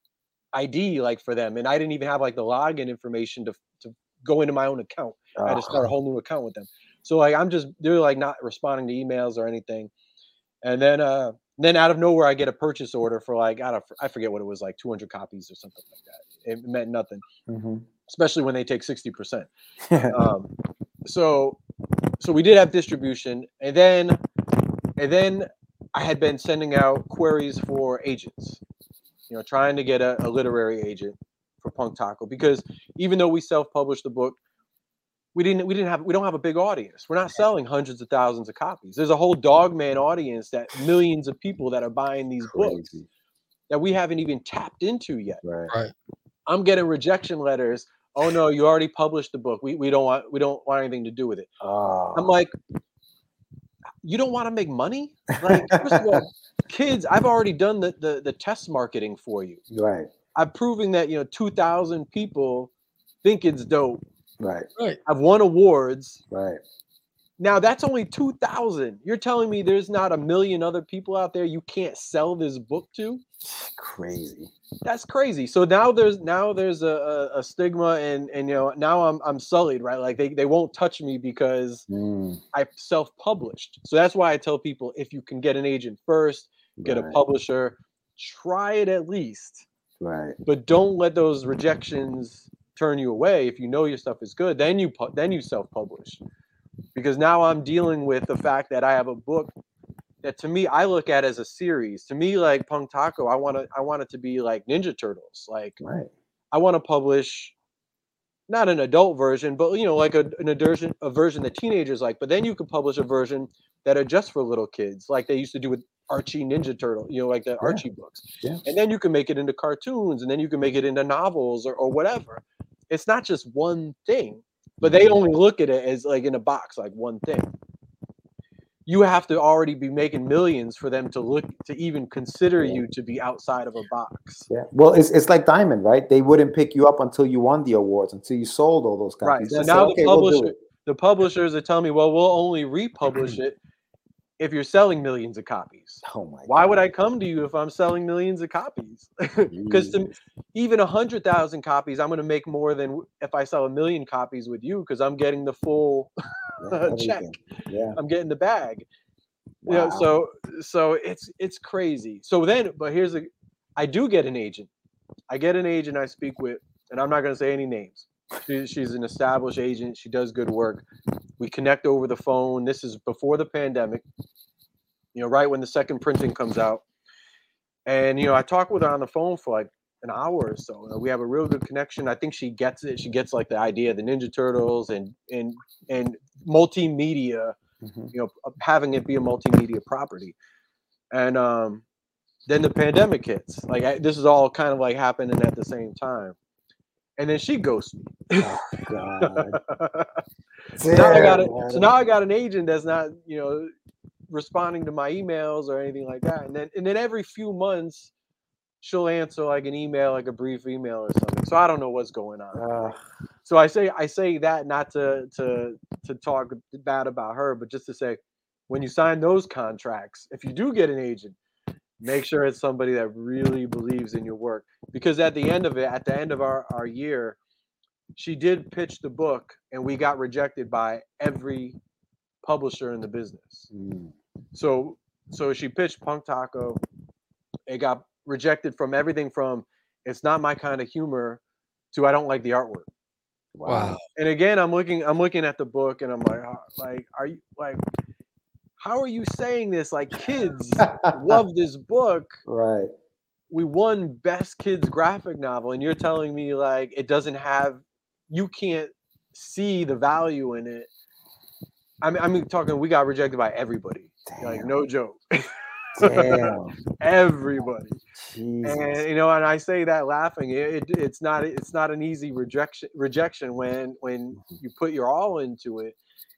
I D, like, for them, and I didn't even have, like, the login information to to go into my own account. I had to start a whole new account with them. So, like, I'm just, they're like not responding to emails or anything. And then uh then out of nowhere, I get a purchase order for, like, I don't I forget what it was, like two hundred copies or something like that. It meant nothing, Mhm. especially when they take sixty percent. Um, so so we did have distribution, and then and then I had been sending out queries for agents, you know, trying to get a, a literary agent for Punk Taco, because even though we self-published the book, we didn't we didn't have we don't have a big audience. We're not selling hundreds of thousands of copies. There's a whole Dogman audience, that millions of people that are buying these books Crazy. that we haven't even tapped into yet. Right. right. I'm getting rejection letters. Oh no, you already published the book. We we don't want we don't want anything to do with it. Oh. I'm like, you don't want to make money? Like, first of all, kids, I've already done the, the the test marketing for you. Right. I'm proving that, you know, two thousand people think it's dope. Right. Right. I've won awards. Right. Now that's only two thousand. You're telling me there's not a million other people out there you can't sell this book to? Crazy. That's crazy. So now there's now there's a, a, a stigma, and and you know, now I'm I'm sullied, right? Like, they, they won't touch me because Mm. I self-published. So that's why I tell people, if you can get an agent first, get a Right. publisher, try it at least. Right. But don't let those rejections turn you away. If you know your stuff is good, then you pu- then you self-publish. Because now I'm dealing with the fact that I have a book that, to me, I look at as a series. To me, like Punk Taco, I want to I want it to be like Ninja Turtles. Like, Right. I want to publish not an adult version, but, you know, like a an version a version that teenagers like. But then you could publish a version that are just for little kids, like they used to do with Archie Ninja Turtle, you know, like the Archie books. Yeah. And then you can make it into cartoons, and then you can make it into novels, or, or whatever. It's not just one thing, but they only look at it as, like, in a box, like one thing. You have to already be making millions for them to look to even consider you to be outside of a box. Yeah. Well, it's it's like Diamond, right? They wouldn't pick you up until you won the awards, until you sold all those Right. copies. So Then now say, the okay, we'll do publisher, it. the publishers are telling me, well, we'll only republish it if you're selling millions of copies. Oh my Why God. would I come to you if I'm selling millions of copies? Because to Jesus. even a hundred thousand copies, I'm going to make more than if I sell a million copies with you, because I'm getting the full Yeah, check. everything. Yeah. I'm getting the bag. Wow. You know, so so it's it's crazy. So then, but here's a, I do get an agent. I get an agent I speak with, and I'm not going to say any names. She, she's an established agent. She does good work. We connect over the phone. This is before the pandemic, you know, right when the second printing comes out. And, you know, I talk with her on the phone for like an hour or so. We have a real good connection. I think she gets it. She gets, like, the idea of the Ninja Turtles and and and multimedia, Mhm. you know, having it be a multimedia property. And um, then the pandemic hits. Like, I, this is all kind of like happening at the same time. and then she ghosts me. Oh, God. so now I got it. So now I got an agent that's not, you know, responding to my emails or anything like that. And then and then every few months she'll answer like an email, like a brief email or something. So I don't know what's going on. Uh, so I say I say that not to to to talk bad about her, but just to say, when you sign those contracts, if you do get an agent, make sure it's somebody that really believes in your work. Because at the end of it, at the end of our, our year, she did pitch the book and we got rejected by every publisher in the business. Mm. So so she pitched Punk Taco. It got rejected from everything from it's not my kind of humor to I don't like the artwork. Wow. And again, I'm looking I'm looking at the book and I'm like, oh, like, are you like how are you saying this? Like, kids love this book. Right. We won best kids graphic novel, and you're telling me like it doesn't have, you can't see the value in it. I mean, I'm talking. We got rejected by everybody. Damn. Like, no joke. Damn. Everybody. Jesus. And you know, and I say that laughing. It, it, it's not. It's not an easy rejection. Rejection when when you put your all into it,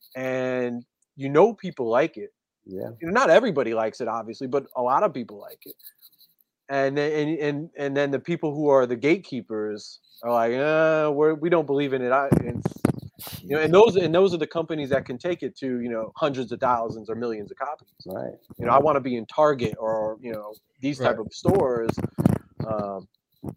and you know people like it. Yeah. You know, not everybody likes it, obviously, but a lot of people like it. And then and and and then the people who are the gatekeepers are like, uh, we're, we don't believe in it. I, it's, you know, and those and those are the companies that can take it to, you know, hundreds of thousands or millions of copies. Right. You know, I want to be in Target or, you know, these type right. of stores. Um,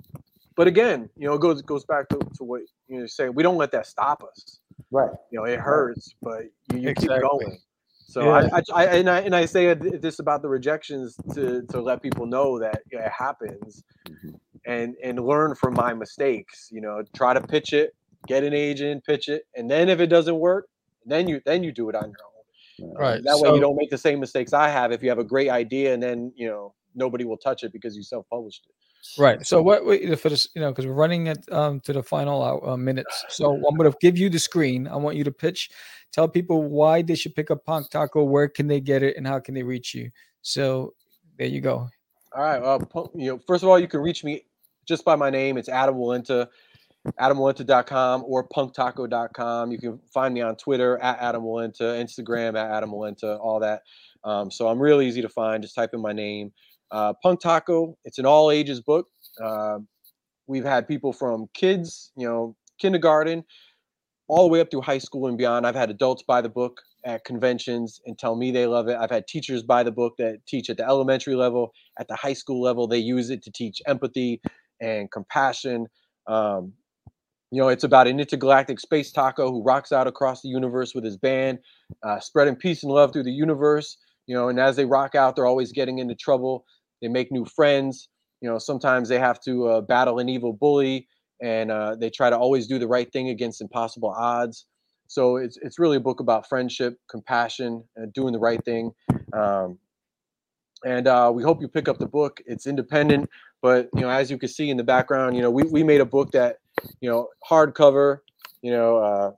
but again, you know, it goes goes back to, to what you know, saying. We don't let that stop us. Right. You know, it hurts, but you, you exactly. keep going. So yeah. I, I, I and I and I say this about the rejections to to let people know that you know, it happens, mm-hmm. and and learn from my mistakes. You know, try to pitch it, get an agent, pitch it, and then if it doesn't work, then you then you do it on your own. Right. Um, that so, way you don't make the same mistakes I have. If you have a great idea and then you know nobody will touch it because you self-published it. Right. So what we for this, you know, because we're running it um, to the final uh, minutes. So I'm going to give you the screen. I want you to pitch. Tell people why they should pick up Punk Taco. Where can they get it, and how can they reach you? So there you go. All right. Well, you know, first of all, you can reach me just by my name. It's Adam Walenta, adam walenta dot com or punk taco dot com. You can find me on Twitter at Adam Walenta, Instagram at Adam Walenta, all that. Um, so I'm really easy to find. Just type in my name. Uh, Punk Taco, it's an all ages book. Uh, we've had people from kids, you know, kindergarten, all the way up through high school and beyond. I've had adults buy the book at conventions and tell me they love it. I've had teachers buy the book that teach at the elementary level, at the high school level. They use it to teach empathy and compassion. Um, you know, it's about an intergalactic space taco who rocks out across the universe with his band, uh, spreading peace and love through the universe. You know, and as they rock out, they're always getting into trouble. They make new friends. You know, sometimes they have to uh, battle an evil bully, and uh, they try to always do the right thing against impossible odds. So it's it's really a book about friendship, compassion, and doing the right thing. Um, and uh, we hope you pick up the book. It's independent, but you know, as you can see in the background, you know, we we made a book that, you know, hardcover, you know, uh,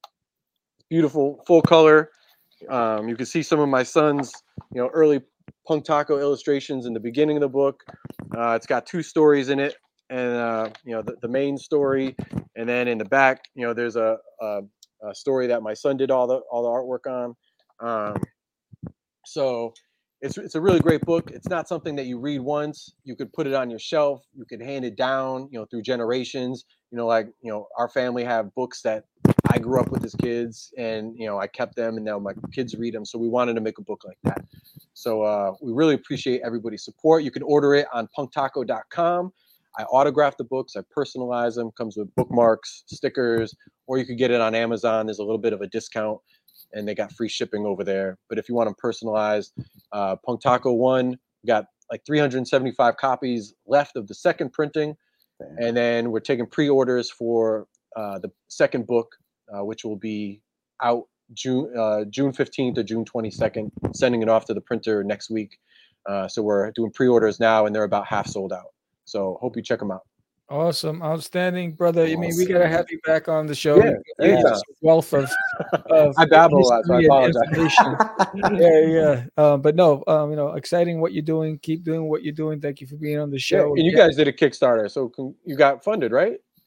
beautiful full color. Um, you can see some of my son's, you know, early Punk Taco illustrations in the beginning of the book. Uh, it's got two stories in it, and uh, you know the, the main story, and then in the back, you know, there's a, a, a story that my son did all the all the artwork on. Um, so it's it's a really great book. It's not something that you read once. You could put it on your shelf. You could hand it down, you know, through generations. You know, like you know, our family have books that I grew up with as kids, and you know, I kept them, and now my kids read them. So we wanted to make a book like that. So uh, we really appreciate everybody's support. You can order it on punk taco dot com. I autograph the books. I personalize them. Comes with bookmarks, stickers, or you could get it on Amazon. There's a little bit of a discount, and they got free shipping over there. But if you want them personalized, uh, Punk Taco one, we got like three hundred seventy-five copies left of the second printing. And then we're taking pre-orders for uh, the second book, uh, which will be out June uh, June fifteenth or June twenty-second, sending it off to the printer next week. Uh, so we're doing pre-orders now, and they're about half sold out. So hope you check them out. Awesome, outstanding, brother. Awesome. I mean, we gotta have you back on the show. Yeah, yeah a wealth of, of I babble a lot, so I apologize. yeah, yeah. Um, but no, um, you know, exciting what you're doing. Keep doing what you're doing. Thank you for being on the show. Yeah, and you yeah. guys did a Kickstarter, so can, you got funded, right?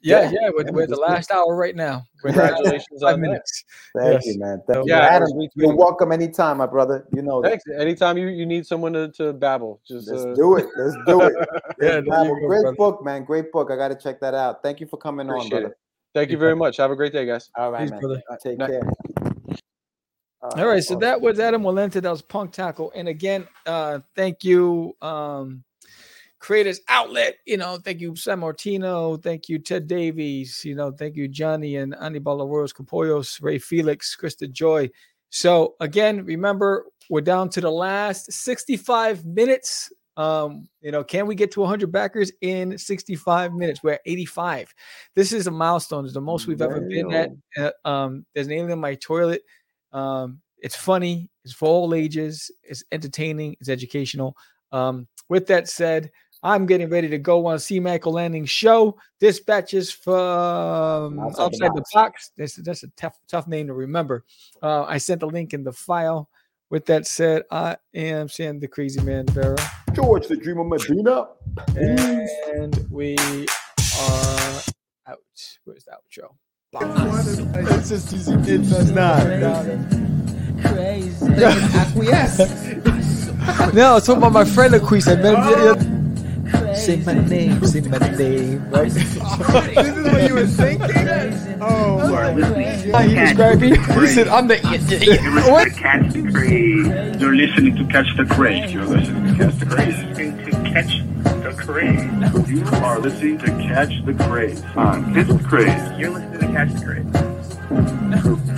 Yeah, yeah, we're, we're the last hour right now. Congratulations Five on minutes. Thank Yes. you, man. Thank Yeah, you. Adam, it was you're welcome anytime, my brother. You know that. Thanks. Anytime you, you need someone to, to babble, just Let's uh, do it. Let's do it. Yeah, Let's there you babble. go, Great brother. book, man. Great book. I got to check that out. Thank you for coming on, appreciate brother. it. Thank you very much. Have a great day, guys. All right, Peace, man. brother. Take Night. care. All right, so that was Adam Walenta. That was Punk Tackle. And again, uh, thank you, um, Creators Outlet. You know, thank you, San Martino. Thank you, Ted Davies. You know, thank you, Johnny and Anibal Arroyos Campollos, Ray Felix, Krista Joy. So again, remember, we're down to the last sixty-five minutes. Um, you know, can we get to one hundred backers in sixty-five minutes? We're at eighty-five. This is a milestone. It's the most we've ever been at. Uh, um, there's an alien in my toilet. Um, it's funny. It's for all ages. It's entertaining. It's educational. Um, with that said, I'm getting ready to go on C. Michael Landing show. Dispatches from outside, outside the, box. the box. That's, that's a tough, tough name to remember. Uh, I sent the link in the file. With that said, I am Sam the Crazy Man Vera. George the Dreamer Medina. And we are out. Where's the outro? It's just easy. It's not. Crazy. Acquiesce. No, I was talking about my friend Acquiesce. Say my name, say my name, right? This is what you were thinking? Oh, you are listening yeah, he described me. He said, I'm the... You're listening to Catch the Craze. You're listening to Catch the Craze. You're listening to Catch the Craze. You're listening to Catch the Craze. You are listening to Catch the Craze on Catch the Craze. You're listening to Catch the Craze.